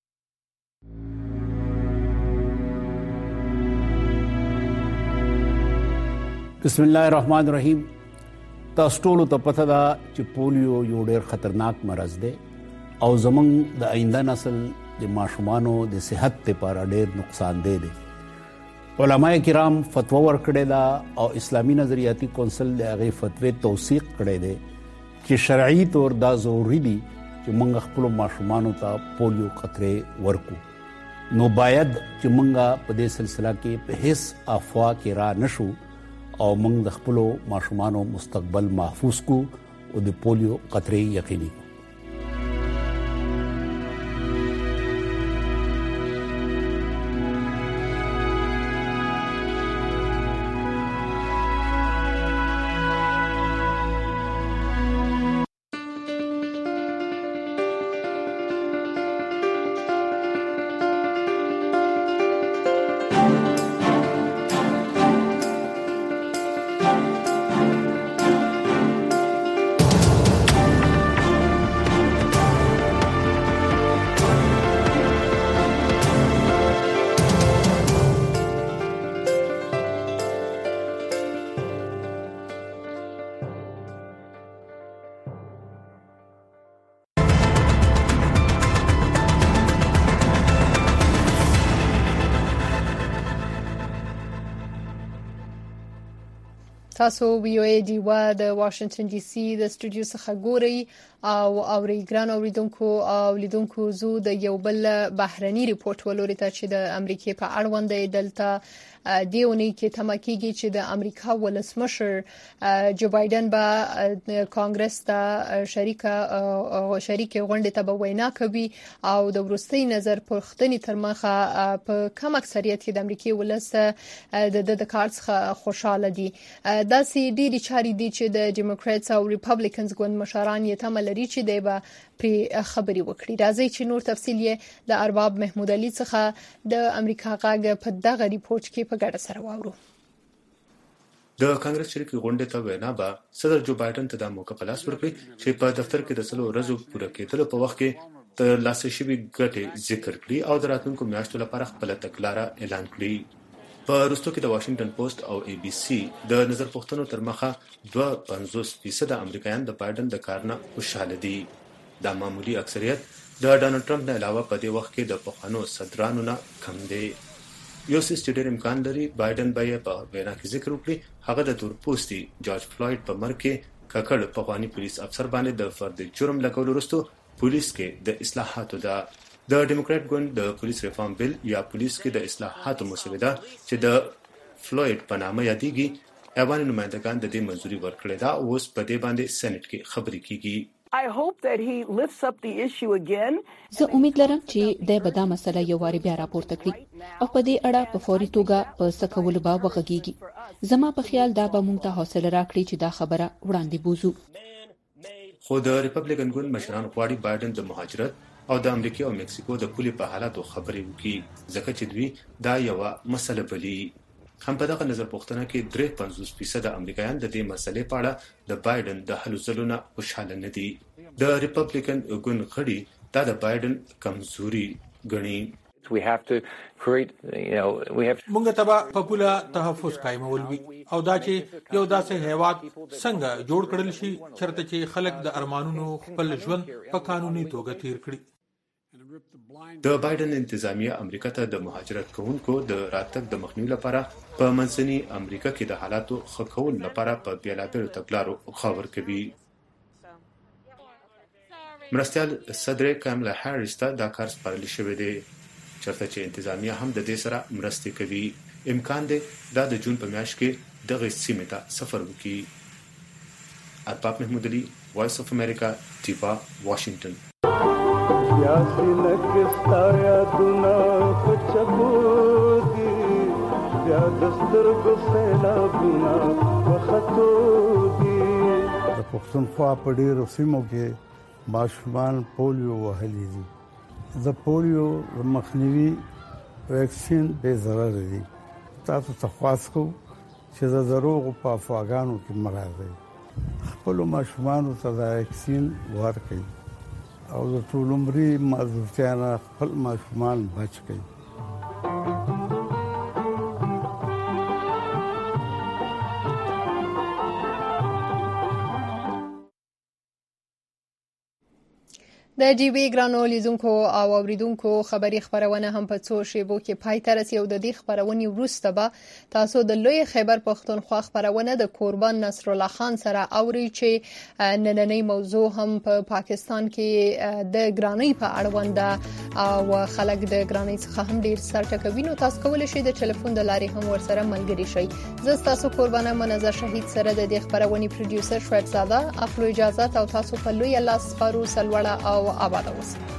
بسم الله الرحمن الرحیم. تاسو ټول ته پته ده چې پولیو یو ډېر خطرناک مرض دی او زمونږ د آینده نسل د ماشومانو د صحت لپاره ډېر نقصان دی. علماء کرام فتوا ورکړې ده او اسلامي نظریاتي کونسل د هغې فتوی توثیق کړی دی چې شرعي طور دا ضروري دي چې موږ خپلو ماشومانو ته پولیو قطرې ورکو. نو باید چې موږ په دې سلسله کې په هیڅ افوا کې را نشو او موږ د خپلو ماشومانو مستقبل محفوظ کو او د پولیو قطرې یقیني کو. تاسو ویو ډیوا د واشنگټن ډي سي د سټوډیو څخه ګورئ او اوري ګران اوریدونکو او لیدونکو زو د یو بل بهرني ریپورت ولوري ته چې د امریکای په اړوند دلته دیونی کې تمکیږي چې د امریکا ولسمشر جو بایدن به کانګرس ته شریک غونډه ته وینا کوي او د ورستي نظر پوښتنې تر مخه په کم اکثریت کې د امریکای ولس د کار څخه خوشاله دي. داسې ډېری چاري دي چې د ډیموکراتس او ریپبلیکنز ګوند مشران یې تمه لري چې دی به پرې خبري وکړي. راځي چې نور تفصیل یې د ارباب محمود علي څخه د امریکا غاګ په دغه ریپورت کې په ګډه سره واورو. د کانګرس شریک غونډې ته وینا به صدر جو بایدن ته د موقع په لاس ورکړي چې په دفتر کې د څلو ورځو پوره کېدلو په وخت کې تر لاسه شوي ګټې ذکر کړي او د راتلونکو میاشتو لپاره خپل تګلاره اعلان کړي. په وروستو کې د واشنگټن پوسټ او ای بي سي د نظر پوښتنو تر مخه 52% امریکایان د بایدن د کار نه خوشاله دي. دا معمولی اکثریت د ډانلډ ټرمپ نه علاوه په دې وخت کې د پخوانو صدرانو نه کم دی. یو څه چې ډېر امکان لري بایدن به په وینا کې ذکر وکړي هغه د تور پوستي جورج فلوید په مرګ کې ککړ پخوانی پولیس افسر باندې د فرد جرم لګولو وروسته پولیس کې د اصلاحاتو ده. د ډیموکرات ګوند د پولیس ریفارم بل یا پولیس کې د اصلاحاتو مسوده چې د فلوید په نامه یادېږي ایوان نمائندگان د دې منځوري ورکړې ده او اوس په دې باندې سېنات کې خبرې کیږي. I hope that he lifts up the issue again. زه امید لرم چې د بدا مسله یو واری بیا راپورته کړي او په دې اړه په فوري توګه په سکول به وغږیږي. زما په خیال دا به موږ ته حوصله راکړي چې دا خبره وړاندې بوزو. خو د ریپبلیکن ګوند مشران غواړي بایدن د مهاجرت او د امریکا او مکسیکو د پولي په حالاتو خبرې وکړي ځکه چې دوی دا یو مسله بلی. هم په دغه نظر پوښتنه کې 53% امریکایان د دې مسلې په اړه د بایدن د هلو ځلو نه خوشاله نه دي. د ریپبلیکن ګوند غړي دا د بایدن کمزوري ګڼي. مونږ ته په پوله تحفظ قائمول وي او دا چې یو داسې هیواد څنګه جوړ کړل شي چرته چې خلک د ارمانونو خپل ژوند په قانوني توګه تیر کړي. د بایدن انتظامیه امریکا ته د مهاجرت کوونکو د راتګ د مخنیوي لپاره په منځني امریکا کې د حالاتو ښه کولو لپاره په بیلابیلو تګلارو خبر کوي. مرستیال صدر کاملا هاریس ته دا کار سپارل شوی دی چرته چې انتظامیه هم د دې سره مرستې کوي. امکان دی دا د جون په میاشت کې دغه سیمې ته سفر وکړي. ارباب محمود علي وایس اف امریکا ډیوا واشنگټن. پیاسی لکستا یادونا پچبودی بیا دستر گسیلا بنا وختو دی. د پښتونخوا په ډیرو سیمو کې ماشومان پولیو وهلي دي. د پولیو مخنیوي ویکسین به ضرر دي. تاسو ته خواست کوم چې د دروغ په افواګانو کې مراد خپل ماشومان ته د ویکسین ورکړي او د ټول عمرې معذورتیا خپل ماشومان بچ کړي. د جی بي ګرانو لیدونکو او اوریدونکو خبری خبرونه هم په څو شیبو کې پای ته رسي او د دې خبرونې وروسته به تاسو د لوی خیبر پښتونخوا خبرونه د قربان نصر الله خان سره اوري چې نننۍ موضوع هم په پاکستان کې د ګرانۍ په اړوند او خلک د ګرانۍ څخه هم ډیر سرټکوي. نو تاسو کولای شئ د ټلیفون د لارې هم ورسره ملګری شئ. زه تاسو قربانه منزه شهید سره د دې خبرونې پروډوسر شعیب زاده اخلو اجازه او تاسو په لوی الله سپارو سلوړه او آباد اوسئ.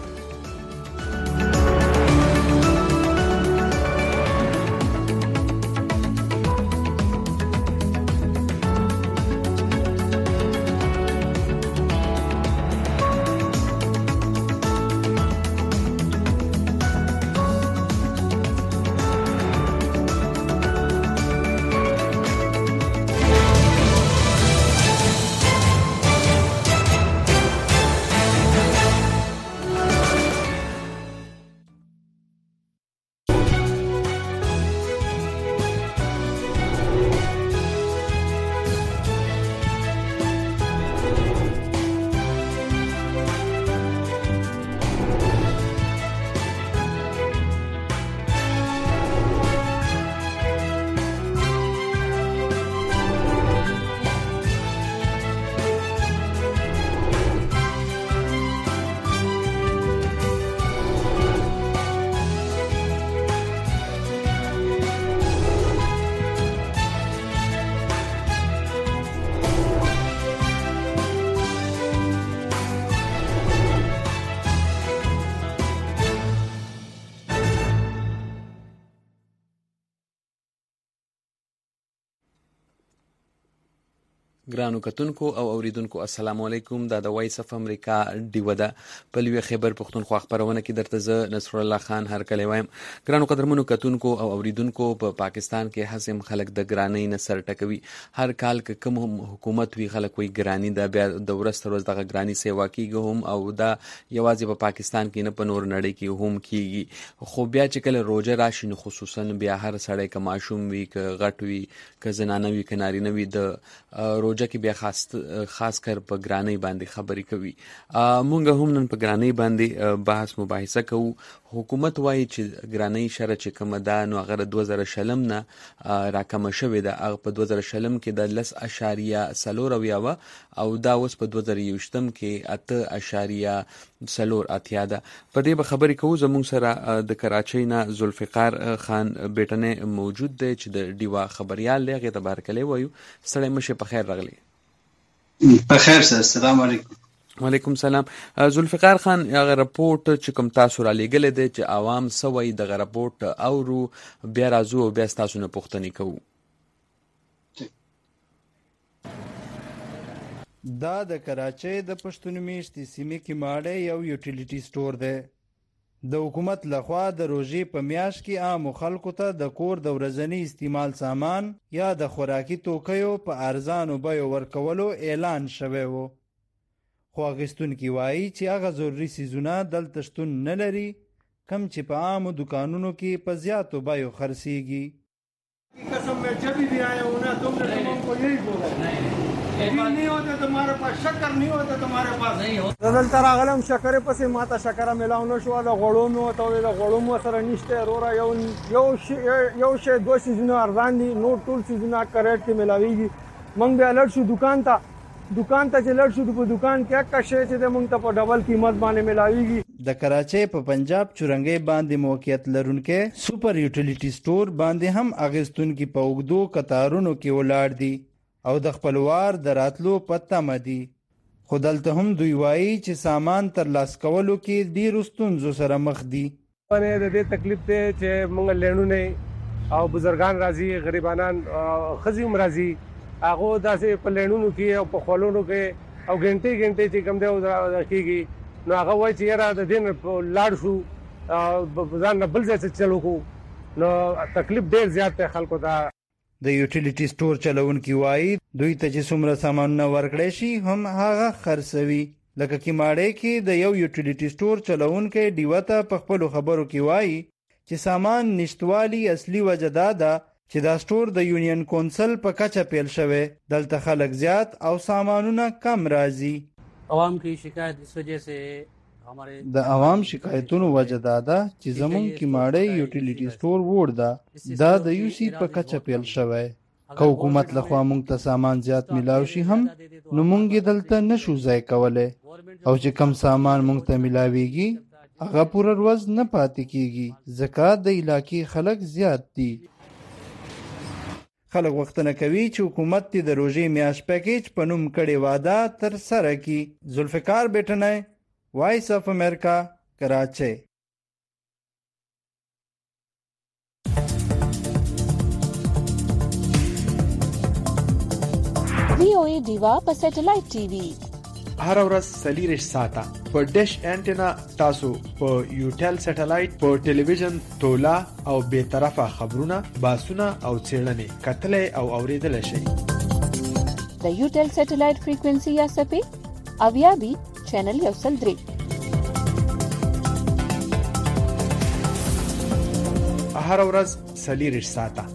ګرانو کتونکو او اوریدونکو السلام علیکم. دا د وایس اف امریکا ډیوه ده په لوی خیبر پښتونخوا خبرونه کې درته زه نصر الله خان هر کله وایم. ګرانو قدرمنو کتونکو او اوریدونکو په پاکستان کې حسم خلک د ګرانی نه سر ټکوي. هر کال کوم حکومت وی خلک وی ګرانی د بیا د ورځ تر ورځ دغه ګرانی سیوا کیږي هم او دا یوازې په پاکستان کې نه په نور نړۍ کې هم کیږي. خو بیا چې کله روزه راشي نو خصوصا بیا هر سړی که ماشوم وي که غټ وي که زنانه وي که نارینه وي د روزه کې بیا خاص کر په ګرانی باندې خبرې کوي. مونږ هم نن په ګرانی باندې بحث مباحثه کوو. حکومت وایي چې ګرانی شره چې کومه ده نو هغه 2000 نه راکمه شوې ده. هغه په 2000 کې د 10.4 او دا اوس په 2020 کې 8.4 ده. په دې به خبرې کوو. زموږ سره د کراچۍ نه ذوالفقار خان بیٹنه موجود دی چې د ډیوا خبريال دی. هغه ته بارکلې وایو. سړی مشه په خیر راغلی. په خیر سره. السلام علیکم. وعلیکم سلام. ذوالفقار خان هغه رپورت چې کوم تاسو را لېږلی دی چې عوام سوی دغه رپورت اورو بیا راځو او بیا تاسو نه پوښتنې کوو. دا د کراچۍ د پښتون میشتې سیمې کې ماړی یو یوټیلیټي سټور دی. د حکومت لخوا د روژې په میاشت کې عامو خلکو ته د کور د ورځني استعمال سامان یا د خوراکي توکیو په ارزانو بیو ورکولو اعلان شوی و. خو اخیستونکي وایي چې هغه ضروري څیزونه دلته شتون نه لري کم چې په عامو دکانونو کې په زیاتو بیو خرڅیږي. قسم میں جب بھی آئے ہوں نا تم نے تمام کو یہی بولا نہیں ہوتا تمہارے پاس شکر نہیں ہوتا تمہارے پاس نہیں ہوتا. دلته راغلم شکر پسې ماته شکر ملاو نه شو. د غوړو مې وته د غوړو مو سره نشته رورا یو شی دوه سیزونه ارزان دي نو ټول سیزونه کریټ کې ملاويږي. مونږ به الټ شو دکان ته چې لړ شو په دکان کې اکا شی چې د مونږ ته په ډبل قیمت باندې ملاويږي. د کراچۍ په پنجاب چورنګي باندې موقعیت لرونکي سوپر یوټیلیټي سٹور باندې هم اغستونکي په اوګدو قطارونو کې ولاړ دي او د خپلوار د راتلو پته مدي. خو دلته هم دوی وایي چې سامان تر لاس کولو کې ډیر ستونزو سره مخ دي. باندې د دې تکلیف ته چې مونږ لېنونه او بزرګان راځي غریبانان خزيم راځي هغه داسې په لینونو کې او په خولونو کې او غنټي چې کوم دی کېږي نو هغه وایي چې یاره د دین لاړ شو ځان بل ځای ته چلو کو نو تکلیف ډېر زیات دی خلکو ته. د یوټیلیټي سٹور چلونکي وایي دوی ته چې څومره سامانونه ورکړی شي هم هغه خرڅوي. لکه کیماړی کې د یو یوټیلیټي سٹور چلونکی ډیوه ته په خپلو خبرو کې وایي چې سامان نشتوالي اصلي وجه دا ده چې دا سٹور د یونین کونسل په کچه پیل شوی. دلته خلک زیات او سامانونه کم راځي. عوام کی شکایت اس وجہ سے د عوام شکایتونو وجه دا ده چې زمونږ کیماړی یوټیلیټي سٹور وړ ده دا د یو سی په کچه پیل شوی. که حکومت لخوا مونږ ته سامان زیات ملاو شي هم نو مونږ یې دلته نشو ځای کولی او چې کم سامان مونږ ته ملاویږي هغه پوره ورځ نه پاتې کیږي ځکه د علاقې خلک زیات دي. خلک وختونه کوي چې حکومت دې د روژې میاشت پیکیج په نوم کړې واده تر سره کړي. ذوالفقار بیٹنه وایس اف امریکا کراچۍ. وی او ای ډیوا په سټلایټ ټي وي هر ورځ 40 ساعته په ډیش انټینا تاسو په یوټل سټلایټ په ټلویزیون تولا او به طرفه خبرونه باسونه او څېړنې کتلې او اوریدل شي. د یوټل سټلایټ فریکوئنسي یا سپی اویابي چینل یو سل 3 هر ورځ 40 ساعته.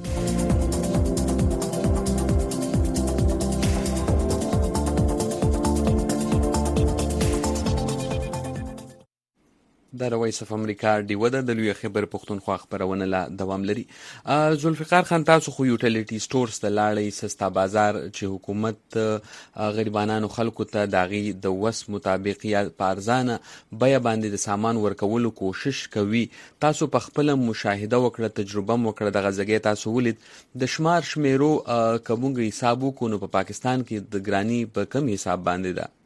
د وایس اف امریکا ډیوه د لوی خبر پښتونخوا خبرونه لا دوام لري. ذوالفقار خان تاسو خو یوټیلیټي سٹورز ته لاړی سستا بازار چې حکومت غریبانو خلکو ته داغي د وس مطابق یا پارزانه بیا باندې د سامان ورکولو کوشش کوي. تاسو په خپل مشاهده وکړه تجربه وکړه د غزګي تاسو ولید د شمار شمیرو کومګ حسابو کو نو په پاکستان کې د ګرانی په کم حساب باندې ده.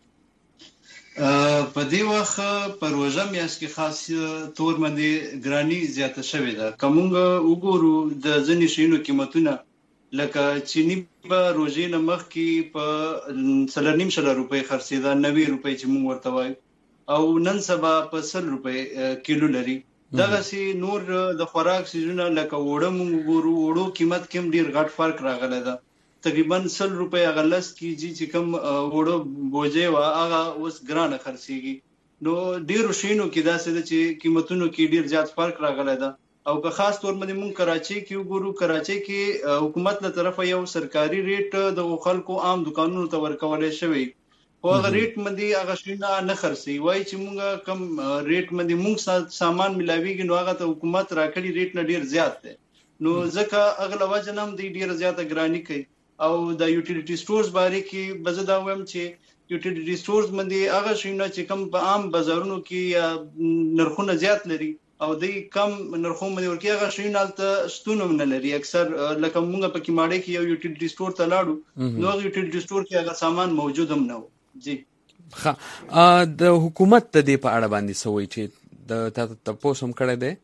په دې وخت په روژه میاشت کې خاص تور باندې ګرانی زیاته شوې ده. کومګ وګورو د ځینې شینو قیمتونه لکه چینی په روزي نمخ کې په 3.5 روپۍ خرڅېدا 90 روپۍ چې موږ ورته وایو او نن سبا په 100 روپۍ کیلو لري. دغه سي نور د خوراک سيزونه لکه وړه موږ ګورو وړو قیمت کې ډیر غټ فرق راغلی ده. تقریبا 100 روپۍ غلس کیږي چې کوم وړو بوجه وا هغه اوس ګرانه خرڅيږي. نو ډیرو شینو کې داسې ده چې قیمتونو کې ډیر زیات فرق راغلی ده. او که خاص طور باندې مونږ کراچي کې وګورو کراچي کې حکومت له طرفه یو سرکاري ریټ د خلکو عام دکانونو ته ورکول شوی خو هغه ریټ باندې هغه شینه نه خرڅي وای چې مونږ کم ریټ باندې مونږ سامان ملاويږي نو هغه ته حکومت راکړي ریټ نه ډیر زیات دی نو ځکه اغلب وجنم دی ډیر زیاته ګرانی کوي او د یوټیلیټي سټورز باندې کې بزدا ویم چې یوټیلیټي سټورز باندې هغه شینه چې کم په عام بازارونو کې نرخونه زیات لري او د کم نرخو باندې ورکی هغه شینالته ستونم نه لري اکثر لکه مونږ په کیماړې کې یو یوټیلیټي سٹور ته لاړو نو یوټیلیټي سٹور کې هغه سامان موجود هم نه و. جی د حکومت د دې په اړه باندې سوي چې د تاسو هم کړه ده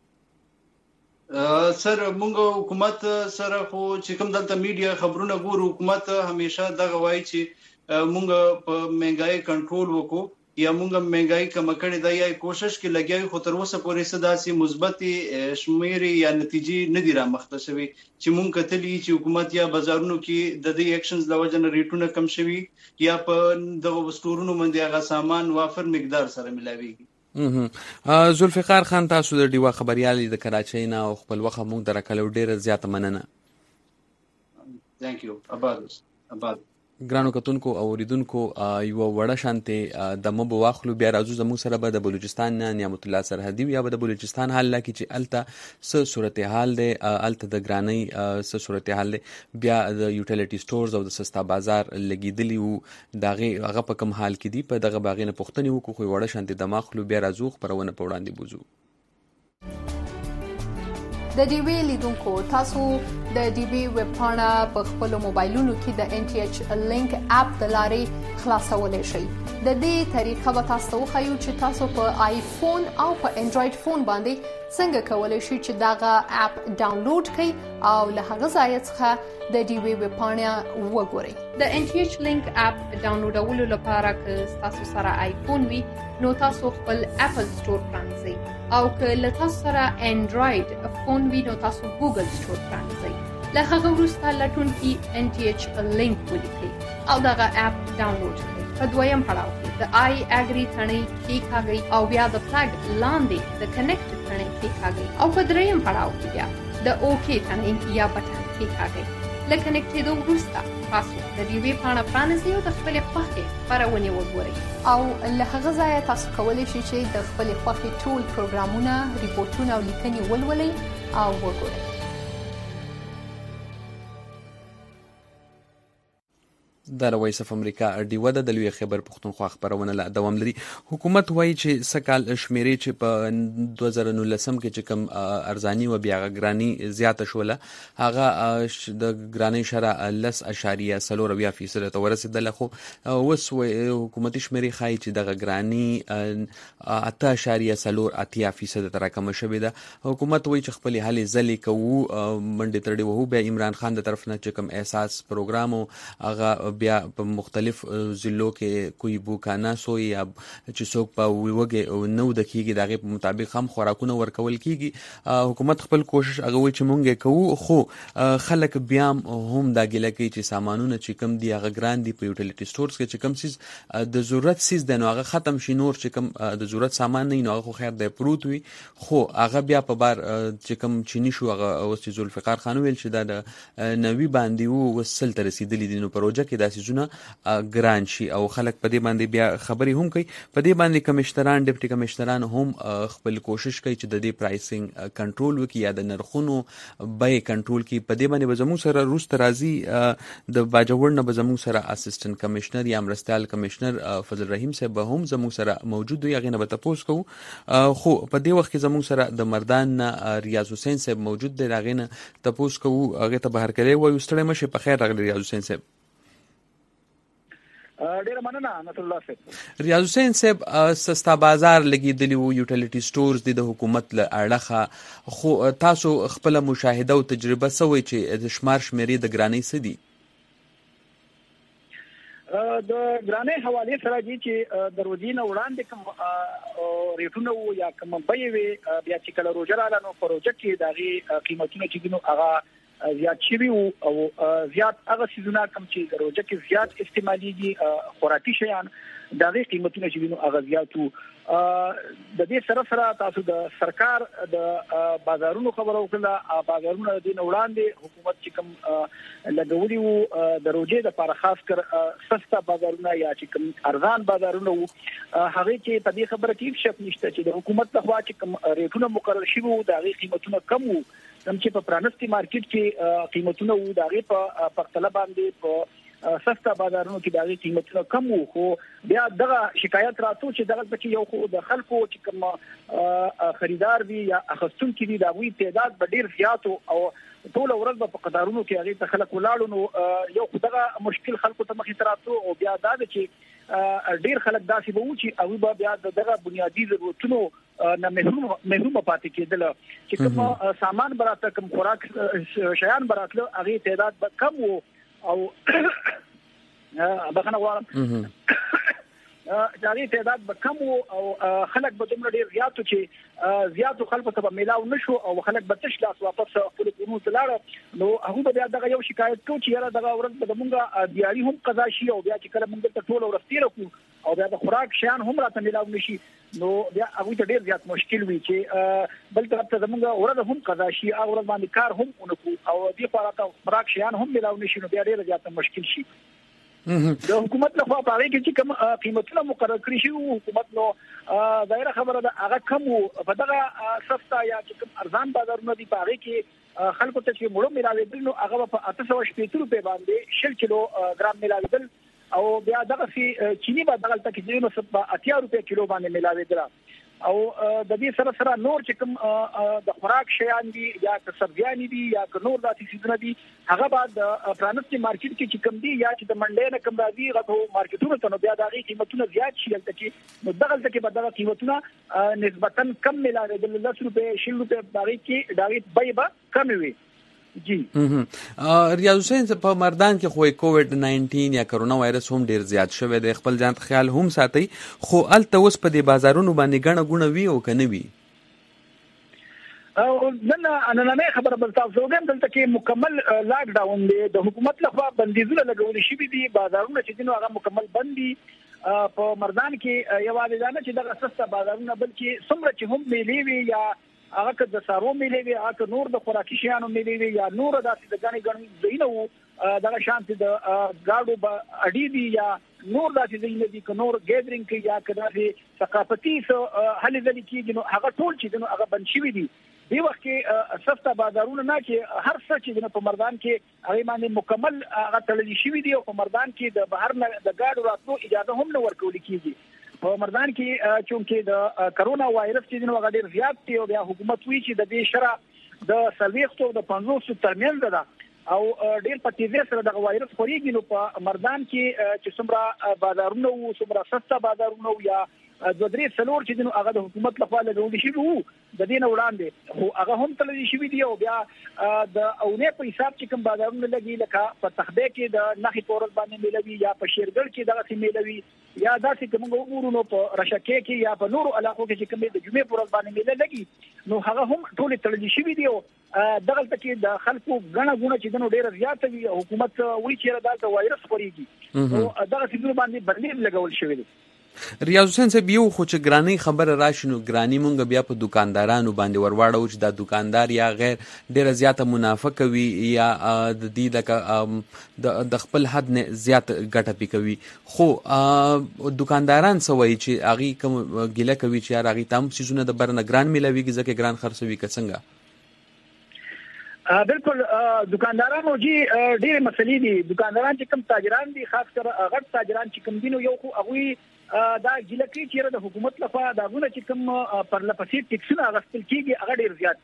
سر مونږ حکومت سره خو چې کوم دلته میډیا خبرونه ګورو حکومت همیشه دغه وایي چې مونږ په مهنګای کنټرول وکړو یا مونږ مهنګای کم کړی دا یا کوشش کې لګیای خو تر اوسه پورې صداسي مثبت شمیرې یا نتیجې نه دي را مخته شوی چې مونږ کتلی چې حکومت یا بازارونو کې د دې اکشنز لوجه ریټونه کم شوی یا په دغه سٹورونو باندې هغه سامان وافر مقدار سره ملاويږي. ذوالفقار خان تاسو د ډیوا خبريالي د کراچۍ نه او خپل وخت مونږ درکلو ډیره زیاته مننه. ثانک یو. آباد ګرانو کتونکو او اوریدونکو یو وړه شانته د مبو واخلو بیا راځو زموږ سره به د بلوچستان نه نعمت الله سرحدي یا به د بلوچستان حال لکه چې الته س صورتحال ده الته د ګرانی س صورتحال ده بیا د یوټیلیټي سٹورز او د سستا بازار لګیدلی وو دغه هغه په کوم حال کې دی په دغه باغینه پښتني وکړو خو وړه شانته د ماخلو بیا راځو خبرونه په وړاندې بوزو. د ډي وی لیدونکو تاسو د ډي وی ویب پاڼه په خپل موبایلونو کې د ان ټي ایچ لینک اپ د لارې خلاصولای شئ. د دې طریقه به تاسو وښیو چې تاسو په آیفون او په انډراید فون باندې څنګه کولای شئ چې داغه اپ ډاونلوډ کړئ او له هغه ځای څخه د ډي وی ویب پاڼه وګورئ. د ان ټي ایچ لینک اپ ډاونلوډولو لپاره که تاسو سره آیفون وي نو تاسو خپل اپل سٹور پرانځئ او که له تاسو سره انډراید فون وي نو تاسو ګوګل سٹور پرانځئ. له هغه وروسته لټون کې ان ټي ایچ لینک ولیکئ او دغه اپ ډاونلوډ کړئ. په دویم پړاو کې د آی اګری ثنې کلیکاږئ او بیا د فلګ لاندې د کنیکټ ثنې کلیکاږئ او په دریم پړاو کې بیا د اوکی ثنې یا بټن کلیکاږئ. له کنیکټېدو وروسته تاسو د ډي وی پاڼه پرانیزئ او د خپلې خوښې خپرونې وګورئ او له هغه ځایه تاسو کولی شئ چې د خپلې خوښې ټول پروګرامونه ریپورټونه او لیکنې ولولئ او وګورئ. د وایس اف امریکا ډیوه د لوی خبر پښتونخوا خبرونه لا دوام لري. حکومت وایي چې سکال شمیرې چې په 2019 کې چې کم ارزانی و بیا ګرانی زیاته شوله هغه د ګرانی شرع 10.4% ته ورسېدله خو وس حکومتي شمیرې خای چې د ګرانی 8.4% تر کم شوې ده. حکومت وایي چې خپل حل زلي کوو منډه ترډي وو به عمران خان د طرف نه چې کم احساس پروګرام هغه بیا په مختلف ضلعو کې کوئی بوکانا سو یا چې څوک په ویوګه نو د کیږي دغه په مطابق هم خوراکونه ورکول کیږي. حکومت خپل کوشش هغه وي چې مونږ کوو خو خلک بیا هم دا ګیله کوي چې سامانونه چې کم دی هغه ګران دي په یوټیلیټي سٹورز کې چې کم سیز د ضرورت سیز د نو هغه ختم شي نور چې کم د ضرورت سامان نه نو هغه خیر د پروت وي خو هغه بیا په بار چې کم چینی شو هغه اوس ذوالفقار خان ویل چې دا نوی باندې وو وسل تر رسیدلی دي نو پروژه کې داسې زونه ګران شي او خلک په دې باندې بیا خبري هم کوي. په دې باندې کمشنران ډیپټي کمشنران هم خپل کوشش کوي چې د دې پرایسینګ کنټرول وکړي یا د نرخونو بیه کنټرول کړي. په دې باندې به زموږ سره روس ترازی د باجوړ نه به زموږ سره اسسټنټ کمشنر یا مرستيال کمشنر فضل رحیم صاحب هم زموږ سره موجود وي هغه نه به تاسو کو خو په دې وخت کې زموږ سره د مردان ریاض حسین صاحب موجود دی هغه نه تاسو کو هغه ته بهر کړي وي ستړي مشه په خیر راغلی ریاض حسین صاحب. ډېر مننه نصر الله صاحب. ریاض حسین صاحب سستا بازار لګیدلی وو یوټیلیټي سټورز د حکومت له اړخه، خو تاسو خپل مشاهده او تجربه سوي چې د شمېرې د ګرانۍ څه دي؟ د ګرانۍ حواله سره چې د روزي نه وړاندې کوم ریټونه وو یا کوم بیې وي، بیا چې کله روزه رااله نو پروژه کې دغه قیمتونه چې دینو هغه زیات شوي وو او زیات هغه سيزونه کوم چې د روزه کې زیات استعماليږي خوراکي شیان دغه قیمتونه چې دینو هغه زیات وو. د دې سره سره تاسو د سرکار د بازارونو خبرو کړه، بازارونو د وړاندې حکومت چې کوم لګولي وو د روزي د لپاره خاص کر سستا بازارونه یا چې کوم ارزان بازارونه وو، هغه کې په دې خبره کې شک نشته چې د حکومت لخوا چې کوم ریټونه مقرر شوي وو دغه قیمتونه کم وو، کوم چې په پرانستي مارکیټ کې قیمتونه وو دغه په پرتله باندې په سستا بازارونو کې دغه قیمتونه کم وو. خو بیا دغه شکایت راتو چې دغه کې یو خو د خلکو چې کوم خریدار دي یا اخستونکي دي دا وی تعداد به ډیر زیات او ټول ورځ په قطارونو کې هغه ته خلک ولاړو، نو یو دغه مشکل خلکو ته مخې تراتو او بیا دا چې ډیر خلک داسې وو چې او به بیا دغه بنیادی ضرورتونو نه محروم پاتې کېدل، چې کوم سامان براته کوم خوراک شیان براتله هغه تعداد به کم وو او بخنه غواړم جاري تعداد به کم وو او خلک به دومره ډیر زیاتو چې زیاتو خلکو ته به میلاو نشو او خلک به تش لاس واپس خپل کورونو ته لاړ، نو هغه به بیا دغه یو شکایت کوي چې یاره دغه ورځ به موږ دیاري هم قضا شي او بیا چې کله موږ ته ټول ورځ تیر کو او بیا د خوراک شیان هم راته میلاو نشي، نو بیا هغه ته ډیر زیات مشکل وي چې بل طرف ته موږ ورځ هم قضا شي او ورځ باندې کار هم ونکو او دې خواته خوراک شیان هم میلاو نشي، نو بیا ډیر زیات مشکل شي. د حکومت لخوا په هغه کې چې کوم قیمتونه مقرر کړی شي حکومت نو ظاهره خبره ده هغه کم په دغه سستا یا چې کوم ارزان بازارونه دي په هغه کې خلکو ته چې مړو ملاوي نو هغه په 880 روپے باندې 1 کیلو ګرام ملاوي او بیا دغه چینی په دغه تک چې نو 80 روپے کیلو باندې ملاوي او د دې سره سره نور چې کوم د خوراک شیان دي یا سبزیان دي یا نور داسې څه دي هغه بعد پرانستي مارکیټ کې چې کوم دي یا چې د منډې نه کوم راځي غو مارکیټونو ته نو بیا دغه قیمتونه زیات شي دلته کې نو دغه کې به دغه قیمتونه نسبتاً کم ملاوي د 10 روپے 20 روپے باندې کې دغه بیه کم وي. جی ریاض حسین په مردان کې خو کووډ 19 یا کرونا وایرس هم ډیر زیات شوی دی، خپل ځان خیال هم ساتي، خو الته اوس په دې بازارونو باندې غڼه غونه وی او کنه وی او نن نه خبره بل تاسو هم دلته کې مکمل لاک ډاون دی، د حکومت لخوا بندیزونه لګول شي دي، بازارونه چې دینو هغه مکمل بند دي. په مردان کې یوازې دا نه چې دغه سستا بازارونه بلکې څومره چې هم میلې وي یا هغه که د سارو میلې وي هغه نور د خوراکي شیانو میلې وي یا نور داسې د غني ځینو دغه شانتي د گاډو اډې دي یا نور داسې ځینې دي که نور ګیدرینګ کې یا که داسې ثقافتي هلې ځلې کېږي نو هغه ټول چې هغه بند شوي دي. دې وخت کې سستا بازارونه نه چې هر څه چې په مردان کې هغه باندې مکمل هغه تړلي شوي دي او په مردان کې د بهر نه د گاډو راتلو اجازه هم نه ورکول کېږي. په مردان کې چونکې د کرونا وایرس چې هغه ډیر زیات دی او بیا حکومت وی چې د دې شرع د 40 او د 50 ترمنځ ده او ډیر په تیزه سره د وایرس خوريږي، نو په مردان کې چې څومره بازارونه وو څومره سستا بازارونه وو یا د درې څلور چې هغه د حکومت لخوا لګول شي وو د دې نه وړاندې خو هغه هم تللی شي دی او بیا د اونې په حساب چې کوم بازارونه لګي لکه په تخبه کې د نخي پورز باندې ملوي یا په شیرګل کې دغه ملوي یا داسې کوم وګورو په رشکه کې یا په نورو علاقو کې چې کوم د جمعې پورز باندې ملي لګي نو هغه هم ټول تللی شي دی او دغه تکي د خلکو غنه غونه چې دنو ډیر زیات وي حکومت وی چې دا وایرس خوريږي نو دغه څه باندې بدلیل لګول شوی دی. ریاض حسین صاحب یو خو چې ګرانی خبره راشي نو ګرانی مونږ بیا په دکاندارانو باندې ورواړو چې دا دکاندار یا غیر ډیره زیاته منافع کوي یا د دې د خپل حد نه زیات ګټه پی کوي، خو دکانداران سوي چې اغي کوم ګیله کوي چې اغي تام سيزونه د برنه ګران ملويږي ځکه ګران خرڅوي کڅنګه. بالکل دکاندارانو جی ډېر مسلې دي. دکانداران چې کوم تاجران دي خاص کر غټ تاجران چې کوم دي نو یو خو هغه دا ګیله کوي چې د حکومت لخوا دا غونه چې کوم پر لپسې ټیکسونه غوښتل کیږي هغه ډېر زیات دي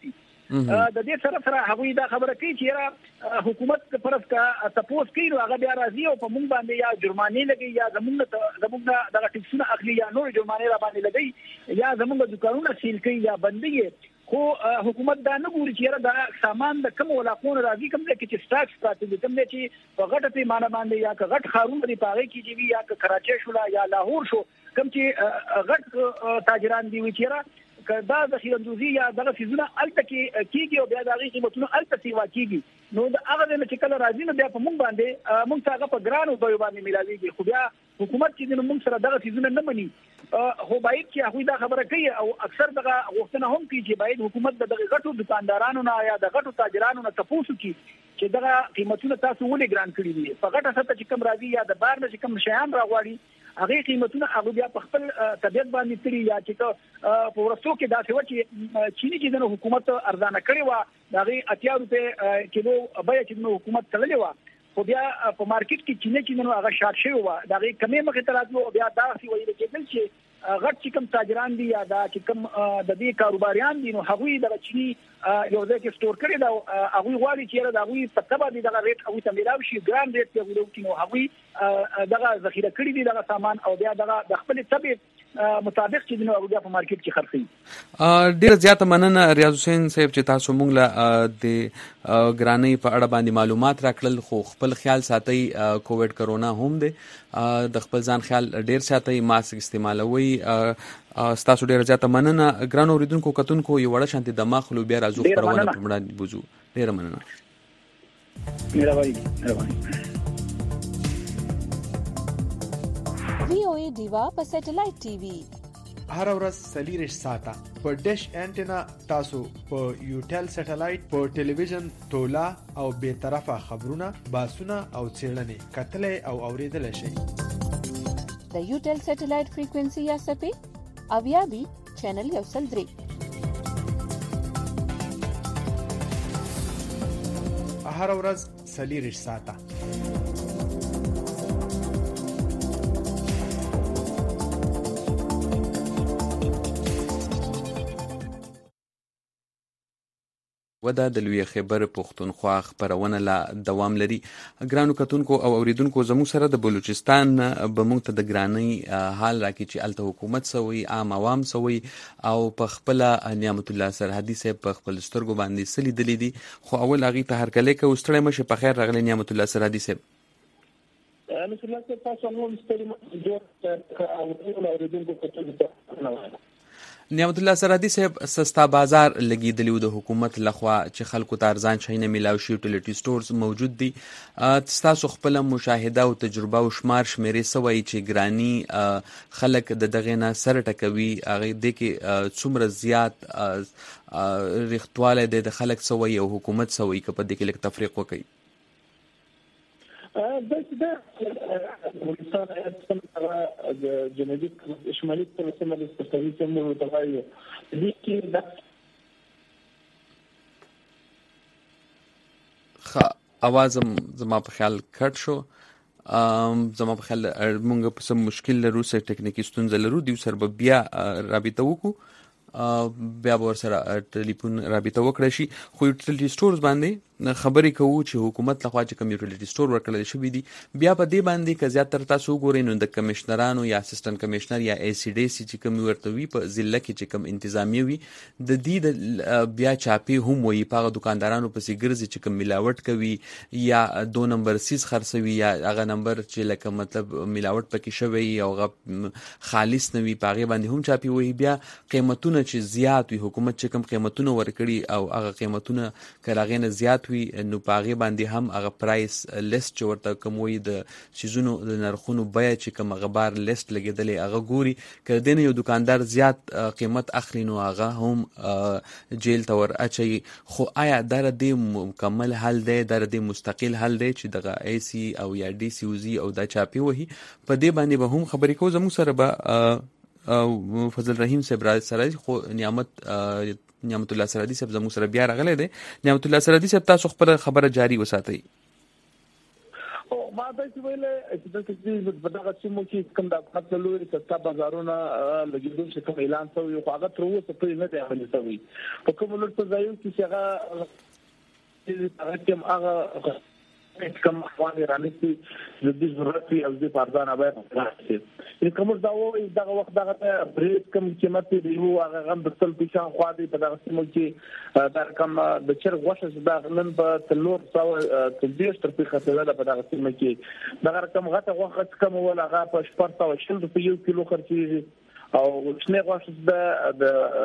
د دې سره سره هغه دا خبره کوي چې حکومت پرس کا تپوس کوي نو هغه بیا راځي او په مونږ باندې یا جرمانه لګي یا زمونږ دغه ټیکسونه اخلي یا نور جرمانه را باندې لګي یا زمونږ دکانونه سیل کوي یا بندي خو حکومت دا نه ګوري چې دا سامان د کوم ولاقون راځي کوم چې سټاکس پاتې کوم چې په غټه پیمانه باندې یا غټ خارونه دی پاره کې دی یا کراچي شو یا لاهور شو کوم چې غټ تاجران دی چې دا ذخیره اندوزي یا دغه فیزونه الته کېږي او بیا د هغې قیمتونه الته سیوا کېږي نو د هغه ځای نه چې کله راځي نو بیا په مونږ باندې مونږ ته هغه په ګرانو بیو باندې میلاویږي خو بیا حکومت چې مونږ سره دغه فیزونه نه مني خو باید چې هغوی دا خبره کوي او اکثر دغه غوښتنه هم کوي چې باید حکومت د دغه غټو دکاندارانو نه یا د غټو تاجرانو نه تپوس وکړي چې دغه قیمتونه تاسو ولې ګران کړي دي په غټه سطح چې کوم راځي یا د بار نه چې کوم شیان راغواړي هغه قیمتونه هغه بیا په خپل طبيعت باندې تری یا چې په ورستو کې دا څه و چې چینی چې د حکومت ارزانه کړی و دا غي 80 روپے کیلو بیا چې د حکومت تللی و خو بیا په مارکیټ کې چینی چې نو هغه شارټ شوی و دا غي کمې مخې ته راتلو بیا دا سی ویل کېدل چې غټ چې کوم تاجران دي یا دا چې کوم د دې کاروباریان دي نو هغه د چینی یو ځای کې سٹور کړی دا هغه غواړي چې دا هغه په تبع دي دغه ریټ هغه تملاو شي ګرام ریټ کې غوړو کې نو هغه دغه ذخیره کړی دي دغه سامان او بیا دغه د خپل طبع مطابق چې نو هغه په مارکیټ کې خرڅي ډیر زیاته مننه ریاض حسین صاحب چې تاسو مونږ له د ګرانی په اړه باندې معلومات راکړل خو خپل خیال ساتي کووډ کرونا هم دی د خپل ځان خیال ډیر ساتي ماسک استعمالوي تاسو ډیر زیاته مننه ګران اوریدونکو کتونکو یو وړه شانتي دماغ لو بیا راځو خبرونه په مړه بوزو ډیر مننه مهرباني VOA دیوا په سټلایټ ټي وي هر ورځ سلیریش ساته په ډیش انټینا تاسو په یوټل سټلایټ په ټلویزیون تولا او به طرفه خبرونه باسونه او چیرلنې کتلې او اوریدل شي د یوټل سټلایټ فریکوئنسي یا سپې اویابي چینل یو سل درې هر ورځ سلیریش ساته ودا د لوی خبر پښتونخوا خبرونه لا دوام لري ګرانو کتونکو او اوریدونکو زموږ سره د بلوچستان به موږ ته د ګرانی حال راکې چې الته حکومت سوي عام عوام سوي او په خپل نعمت الله سرحدي صاحب په خپل سترګو باندې سلی دلی دي خو اول هغه ته هر کله کې وستړی مشه په خیر راغلی نعمت الله سرحدي صاحب نعمت الله صاحب تاسو نو مستری جوړ او اوریدونکو کتونکو نعمت الله سرحدي صاحب سستا بازار لګیدلی د حکومت لخوا چې خلکو ته ارزان شي نه ملاوي شي یوټیلیټي سٹورز موجود دي تاسو خپل مشاهده او تجربه او شمار شمیرې سوي چې ګرانی خلک د دغه نه سره ټکوي هغه د کې څومره زیات رښتواله د خلک سوي او حکومت سوي که په دې کې لک تفریق وکړي دا افغانستان د جنوبي شمالي سیمه د استوایي سیمو متغیر دي کې د اواز زما په خیال کټ شو زما په خیال موږ په سم مشکل لرو سه ټکنیکی ستونزه لرو دیو سر بیا رابطه وکړو بیا ور سره ټلیفون رابطه وکړی شي خو یوټیلیټي سٹورز باندې خبرې کوو چې حکومت لخوا چې کوم یوټیلیټي سٹور ورکړل شوی دی بیا په دې باندې که زیات تر تاسو ګورئ نو د کمشنرانو یا اسسټنټ کمشنر یا ای سی ډی سی چې کوم ورته وي په ضلع کې چې کوم انتظامی وي د دې بیا چاپی هم وي په دکاندارانو پسې ګرځي چې کوم ملاوت کوي یا 2 نمبر سیس خرڅوي یا هغه نمبر چې لکه مطلب ملاوت پکې شوی او هغه خالص نوي پاغه باندې هم چاپی وي بیا قیمتونه چې زیات وي حکومت چې کوم قیمتونه ورکړي او هغه قیمتونه کراغې نه زیات وي نو پاغه باندې هم هغه پرایس لیست چې ورته کوم وي د سيزونو د نرخونو بیا چې کوم غبار لیست لګیدلې هغه ګوري کله دین یو دکاندار زیات قیمت اخلي نو هغه هم جیل تور اچي خو آیا در دې مکمل حل دی در دې مستقل حل دی چې دغه ای سی او یا ډي سی او زی او د چاپی وهي په دې باندې به هم خبرې کوو زموږ سره به فضل رحیم صاحب سره خو نعمت الله سرحدي صاحب زموږ سره بیا راغلی دی نعمت الله سرحدي صاحب تاسو خپل خبره جاری وساتئ او ما دا چې ویل چې د دې په دغه سیمو کې کوم د خپل لوري ستا بازارونه لګیدل چې کوم اعلان شوی خو هغه تر اوسه پرې نه دی عملي شوی په کوم لور په ځایو کې چې هغه کوم اخوان رانیسي د دې ضرورت او د پردان اوبه راځي چې کوم دا وایي دغه وخت دغه بریټ کم قیمت دی یو هغه غم د تل پېښه خو دی په دغه سیمو کې دا کوم د چرګ غوښه چې دا نن په تلور څو تدبیر تر پېښه ده په دغه سیمو کې دغه کوم غټه غوښه کم ولا هغه په 400 په یو کیلو خرڅېږي او شنه غوښه د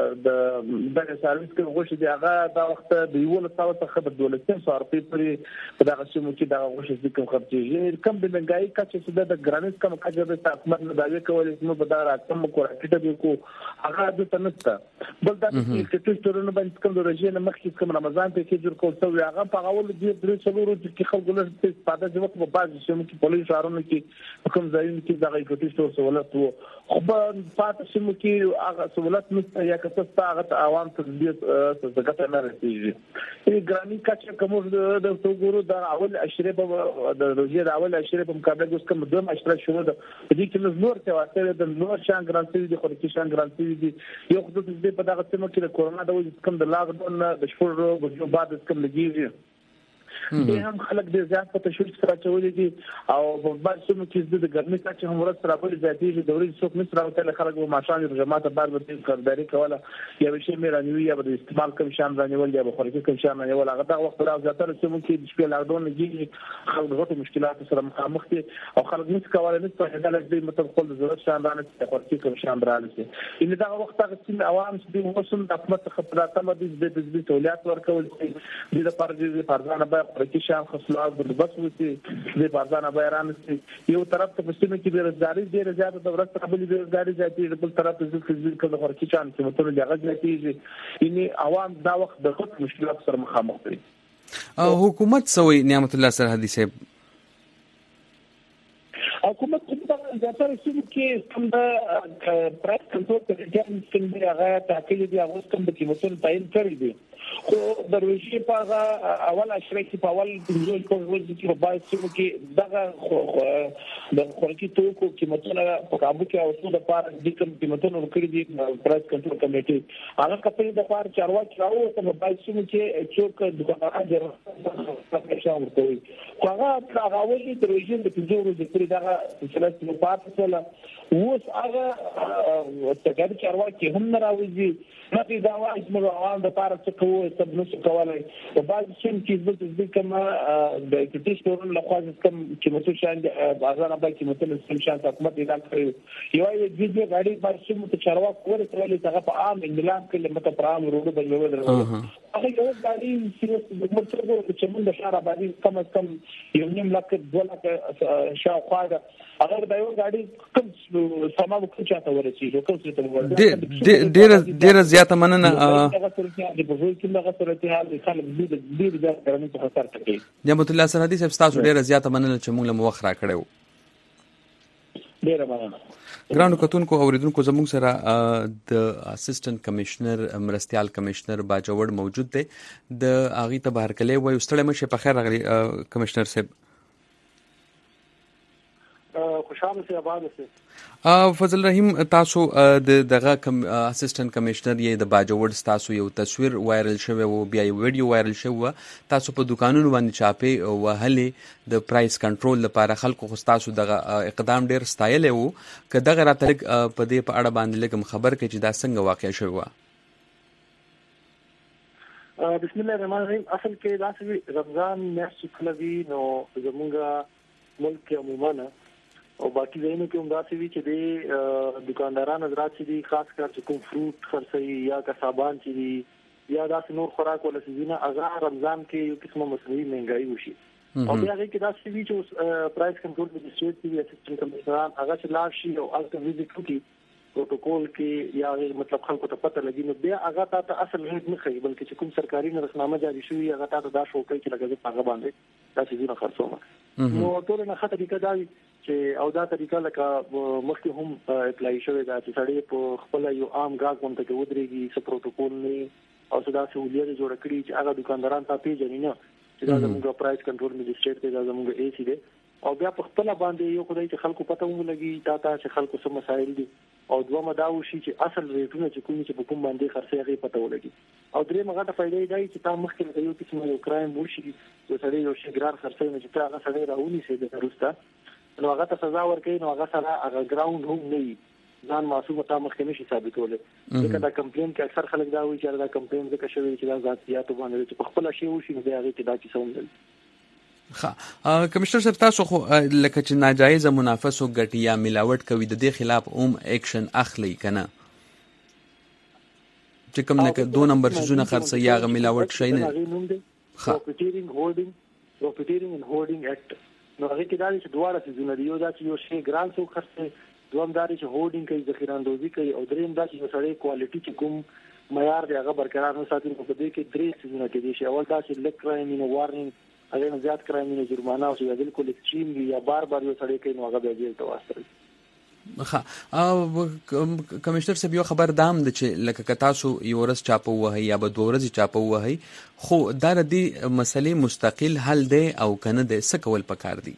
سرویس کې غوښه دی هغه دا وخت د یو له څو څخه د 1200 روپۍ پورې په دغه سیمو کې دا غوښه د کوم خرڅېږي کم د منګای کچې چې د ګرانیت کم کچې د حکومت نه داوی کولې چې په دا راکم کوراټه دی کو هغه د تنسته بل دا چې ټولونه باندې کوم د رژیم مخکې کوم رمضان ته کې جوړ کول څو هغه په اول د 3 څلورو کې خلکو له استفاده د وخت په بعض سیمو کې پولیس شهرونو کې کوم ځایونو کې دغه ګټې سہولت وو خو سیمو کې هغه سہولت نشته یا که څه هغه عوام ته دې څه نه رسیږي یعنی ګرانی کچې کوم د توګورو د اول اشره په د روزي د اول اشره په مقابله کې کوم دوه اشره شروع ده دې کې نور څه واسطه د نور شان ګرانتي دي خو کې شان ګرانتي دي یو خصوص دې په دغه سیمو کې د کورونا د وجې کوم د لاګ ډاون د شپږ ورځې بعد کوم لګیږي دې هم خلک د زیات په تشویش سره چولې دي او په بعض سیمو کې د ګرمۍ کچه هم ورځ سره په زیاتې د دوري څوک نه سره وتل خلک و ماشان رجمات بار به خریداري کوله یا به شي میرانوي یا به استعمال کوم شان رانیول یا به خلک کوم شان رانیول هغه د وخت راځي تر سیمو کې د شپې لاګ ډاون لګیږي خلک غوښتل مشکلات سره مخامخ دي او خلک نس کولای نه څه هغه د مطلب خپل ضرورت شان رانه خلک کوم شان رانه ان دا وخت هغه چې عوام چې وسم د خپل خبرات هم د تولیات ورکول دي د پردانه به کې شان خصلات د بس وتی د پردانه به رانه یو طرف ته پښتنو کې بیروزګاری ډیره زیاته د ورځ څخه بل بیروزګاری زیاتې بل طرف ته ځکه د خورکی شان چې متونه لږه زیاتېږي ان عوام دا وخت د خپل مشکلات سره مخامخ دي حکومت سوی نعمت الله سرحدي صاحب حکومت په زیاتره سیمو کې کوم د پرایس کنټرول ته ځان څنګه هغه تاکید دي هغه کوم د قیمتونو تعیین کړی دي خو د روشي په اول اشره کې په اول د ورځې کې په بای سیمو کې دغه د خورکی توکو قیمتونه په کابو کې اوسو د پاره د کوم قیمتونو ورکړي دي پرایس کنټرول کمیټي هغه کپل د پاره چارواکي راو ته په بای سیمو کې څوک دغه ځای ورته هغه راغولي د روشي د پنځو ورځې پرې دغه څلور پاتې سره اوس هغه تګر چارواکي هم نه راوځي مته دا وايي چې موږ عوام د پاره څه کوو څه نشو کولای په بعض شین کې د کما د کټیش ټورن لخوا کوم چې متو شان بازار به کې متو سم شان حکومت اعلان کړی یو یې د غاډي پر شمو ته چارواک کول ترلې څنګه په عام اعلان کړي مته پر عام روډ باندې ودرول هغه یو غاډي چې موږ چې موږ د شهر باندې کم از کم یو نیم لک 2 لک شاوخوا هغه د یو غاډي کم سما وکړي چې تاسو ورسېږئ کوم څه ته ډېر زیاته مننه نعمت الله سرحدي صاحب تاسو ډېر زیاته مننه چې موږ له وخت را کړو ډېر مننه ګرانو کتونکو اوریدونکو زموږ سره د اسسټنټ کمشنر مرستيال کمشنر باجوړ موجود دی د اغي ته بهر کله وي استړی مشه په خیر راغلی کمشنر صاحب خوشاله سي آباد سي فضل رحیم تاسو دغه اسسټنټ کمشنر یې د باجوړ تاسو یو تصویر وایرل شوی او بیا یو ویډیو وایرل شوی تاسو په دکانونو باندې چاپې وهلې د پرایس کنټرول لپاره خلکو خو تاسو دغه اقدام ډیر ستایل وو که دغه راتلګ په دې په اړه باندې لګم خبر کې چې دا څنګه واقع شوی و بسم الله الرحمن الرحیم اصل کې داسې رمضان میاشت کلوي نو زموږ ملک عموما او باقي ځایونو کې هم داسې وي چې د دکاندارانو حضرات چې دي خاص کر چې کوم فروټ خرڅوي یا کسابان چې دي یا داسې نور خوراک ولا سيزونه هغه رمضان کې یو قسمه مصنوعي مهنګاي وشي او بیا هغه کې داسې وي چې پرایس کنټرول مجسټریټ دی اسسټنټ کمشنر هغه چې لاړ شي او الټ ویزیټ کوي پروتوکول کې یا مطلب خلکو ته پته لګي نو بیا هغه ته اصل ریټ نه کوي بلکې چې کوم سرکاري نرخنامه جاری شوی هغه ته دا شو کوي چې لګي هغه باندې داسې ځینې خرڅوم نو ټول نه خاطر طریقه دا چې او دا طریقه لکه مخکې هم اپلای شوی دا چې سړی په خپل یو عام غاګ مونږ ته ودرېږي څه پروتوکول نه او څه دا سہولیت جوړ کړي چې هغه دکانداران ته پیژني نه چې دا زموږ پرایس کنټرول مجسټریټ دی دا زموږ ای سی دی او بیا په خپل باندې یو خدای چې خلکو پته ولګي تا چې خلکو سم مسایل دي او دوه مداو شي چې اصل ریټونه چې په کوم باندې خرڅي هغه پته ولګي او درې مغه فائدې دی چې تا مخکې د یو قسم یو کرایم وشي چې سړی یو شي ګران خرڅي نه چې هغه سړی راونی سي د روستا نو هغه ته سزا ورکړي نو هغه سره هغه ګراوند هم نه ځان معصوم تا مخکې نشي ثابتول ځکه دا کمپلین کې اکثر خلک دا وایي چې دا کمپلین ځکه شوی چې دا ذاتيات باندې چې په خپل شی وشي نو هغه کې دا کیسه هم کمشنر صاحب تاسو خو لکه چې ناجایز منافسو ګټي یا ملاوت کوي د دې خلاف اکشن اخلي کنه چې کوم نه 2 نمبر شونه خرڅ یا غ ملاوت شي نه پروفیټینګ هولډینګ اکټ نو هغه کې دا چې دواړه څه دی یو دا چې یو شی ګران څو خرڅ دوم دا چې هولډینګ کوي ذخیره اندوزي کوي او دریم دا چې سړی کوالټي چې کوم معیار دی هغه برقرار نه ساتي په دې کې درې څه کې دي چې اول دا چې لیک کرایم نو وارنینګ اگر زیات کرایم نه جرمانه او یا بالکل ایکسټریم وي یا بار بار یو سړی کوي نو هغه به جیل ته واستل کمشنر صاحب یو خبر دام د چې لکه کتاسو یو ورځ چاپو وهي یا به 2 ورځې چاپو وهي خو دا د دې مسلې مستقل حل دی او کنه د سکول پکار دی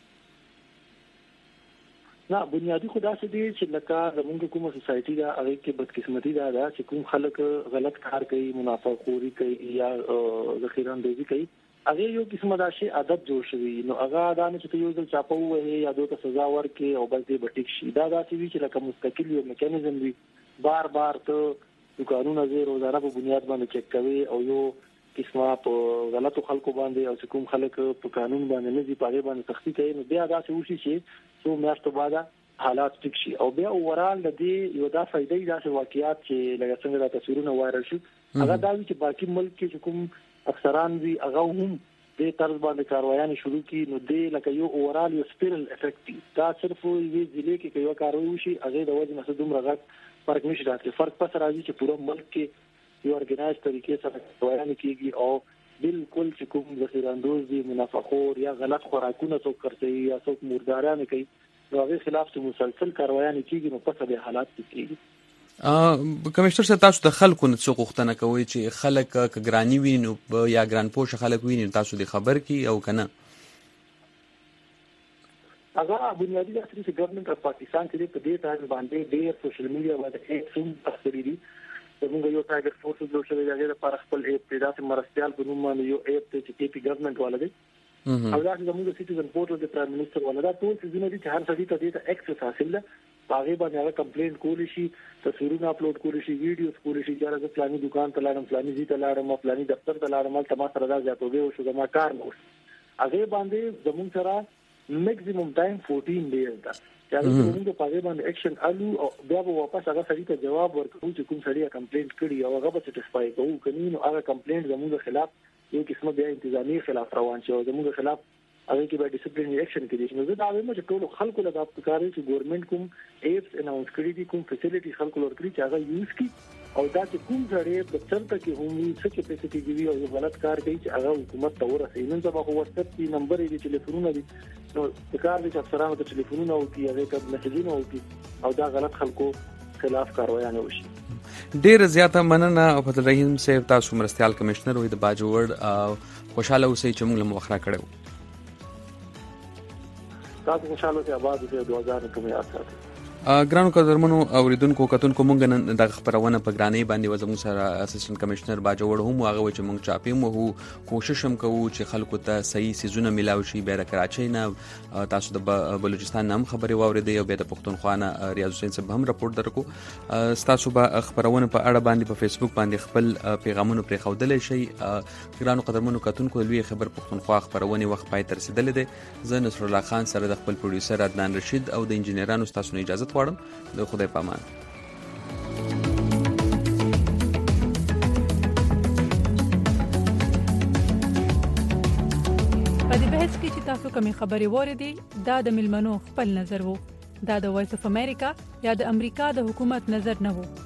نه بنیادی خدا سے دی چې لکه زمونږ کومه سوسایټي دا هغه کې بدقسمتي دا چې کوم خلک غلط کار کوي منافع خوري کوي یا ذخیره اندوزي کوي هغه یو قسمه دا شی عادت جوړ شوی نو هغه دا نه چې یو ځل چاپو وهي یا دوی ته سزا ورکړي او بس دې بټیک شي دا چې چې لکه مستقل یو میکانیزم وي بار بار ته قانون زه روزانه په بنیاد باندې چک کوي او یو قسمه په غلطو خلکو باندې او کوم خلک په قانون باندې نه دي پاره باندې سختی کوي نو بیا دا چې وشي چې څو میاشتو بعد حالات ټیک شي او بیا اورال د دې یو دا فائدې دا چې واقعیات چې لکه څنګه د تصویرونو وایرل شو هغه دا چې باقي ملک کې کوم افسران وی هغه هم د طرز باندې کاروایانه شروع کی نو د لکه یو اورال یو سپیرل افیکټ دا صرف یو ځلې کې یو کاروي وشي هغه د وجه نه دومره غټ فرق نشي راځي فرق پس راځي چې پوره ملک کې یو ارګنایز طریقې سره کاروایانه کیږي او بالکل چې کوم ذخیره اندوز دي منافعخور یا غلط خوراکونه څوک کوي یا څوک مردارانه کوي نو هغه خلاف چې مسلسل کاروایانه کیږي نو پس به حالات کیږي کمشنر صاحب تاسو د خلکو نه څه غوښتنه کوي چې خلک کګرانی ویني یا ګران پوش خلک ویني تاسو د خبر کی او کنه هغه بنیادی د سری ګورنمنت اف پاکستان کې په دې ځای باندې ډېر سوشل میډیا باندې اکسوم تخریری زموږ یو ټاګټ فورس جوړ شوی دی لپاره خپل ایپ پیدا سي مرستيال په نوم باندې یو ایپ ته چې پی ګورنمنت ولادي او دا چې زموږ سټیزن پورټل د پرایم منسٹر ولدا ټول څه چې هر څه ته د اکسس حاصل ده باغې باندې هغه کمپلینټ کولی شي تصویرونه اپلوډ کولی شي ویډیوز کولی شي چې راځي پلاني دکان ته لاړم پلاني ځای ته لاړم پلاني دفتر ته لاړم تما سره دا زیاتوږي او شو ما کار نو هغه باندې زموږ سره میکسیمم ټایم 14 ډیز دا چې موږ په هغه باندې اکشن الو او بیا به واپس هغه سړي ته جواب ورکړو چې کوم سړي کمپلینټ کړی او هغه به سټیسفای کوو کني نو هغه کمپلینټ زموږ خلاف یو قسمه بیا انتظامی خلاف روان شي او زموږ خلاف هغه کې به ډیسپلینری اکشن کېږي نو زه دا وایم چې ټول خلکو له دا پکاري چې ګورنمنت کوم ایپس اناونس کړي دي کوم فیسیلیټي خلکو لور کړی چې هغه یوز کړي او دا چې کوم ځای په چرته کې هم څه کې پیسې کېږي او غلط کار کوي چې هغه حکومت ته ورسېږي نن سبا خو واتساپ کې نمبر دي ټلیفونونه دي نو پکار دي چې افسرانو ته ټلیفونونه او کې هغه ته میسجونه او کې او دا غلط خلکو خلاف کاروایانه وشي ډیر زیاته مننه عبد الرحیم صاحب تاسو مرستيال کمشنر وې د باجوړ خوشاله اوسئ چې موږ له مخره کړو تاسو خوشاله اوسئ آباد اوسئ 2000 یاد ساتئ ګرانو قدرمنو اوریدونکو کتونکو مونږ نن د خبرونه په ګرانۍ باندې وزمو سره اسسټنټ کمشنر باجوړ هم هغه چې مونږ چاپیم وو کوشش هم کوو چې خلکو ته صحیح سيزونه ملاوي شي به کراچۍ نه تاسو د بلوچستان نام خبري واوریدئ او به د پښتونخوا نه ریاض حسین صاحب هم راپورټ درکو تاسو به خبرونه په اړه باندې په فیسبوک باندې خپل پیغامونه پرې خودل شي ګرانو قدرمنو کتونکو لوی خبر پښتونخوا خبرونه وخت پای تر رسیدلې ده زه نصر الله خان سره د خپل پروډوسر عدنان رشید او د انجنیرانو تاسو نه اجازه غواړم د خدای په امان په دې بحث کې چې تاسو کومې خبرې واردې دا د ملمنو خپل نظر وو دا د وایس اف امریکا یا د امریکا د حکومت نظر نه وو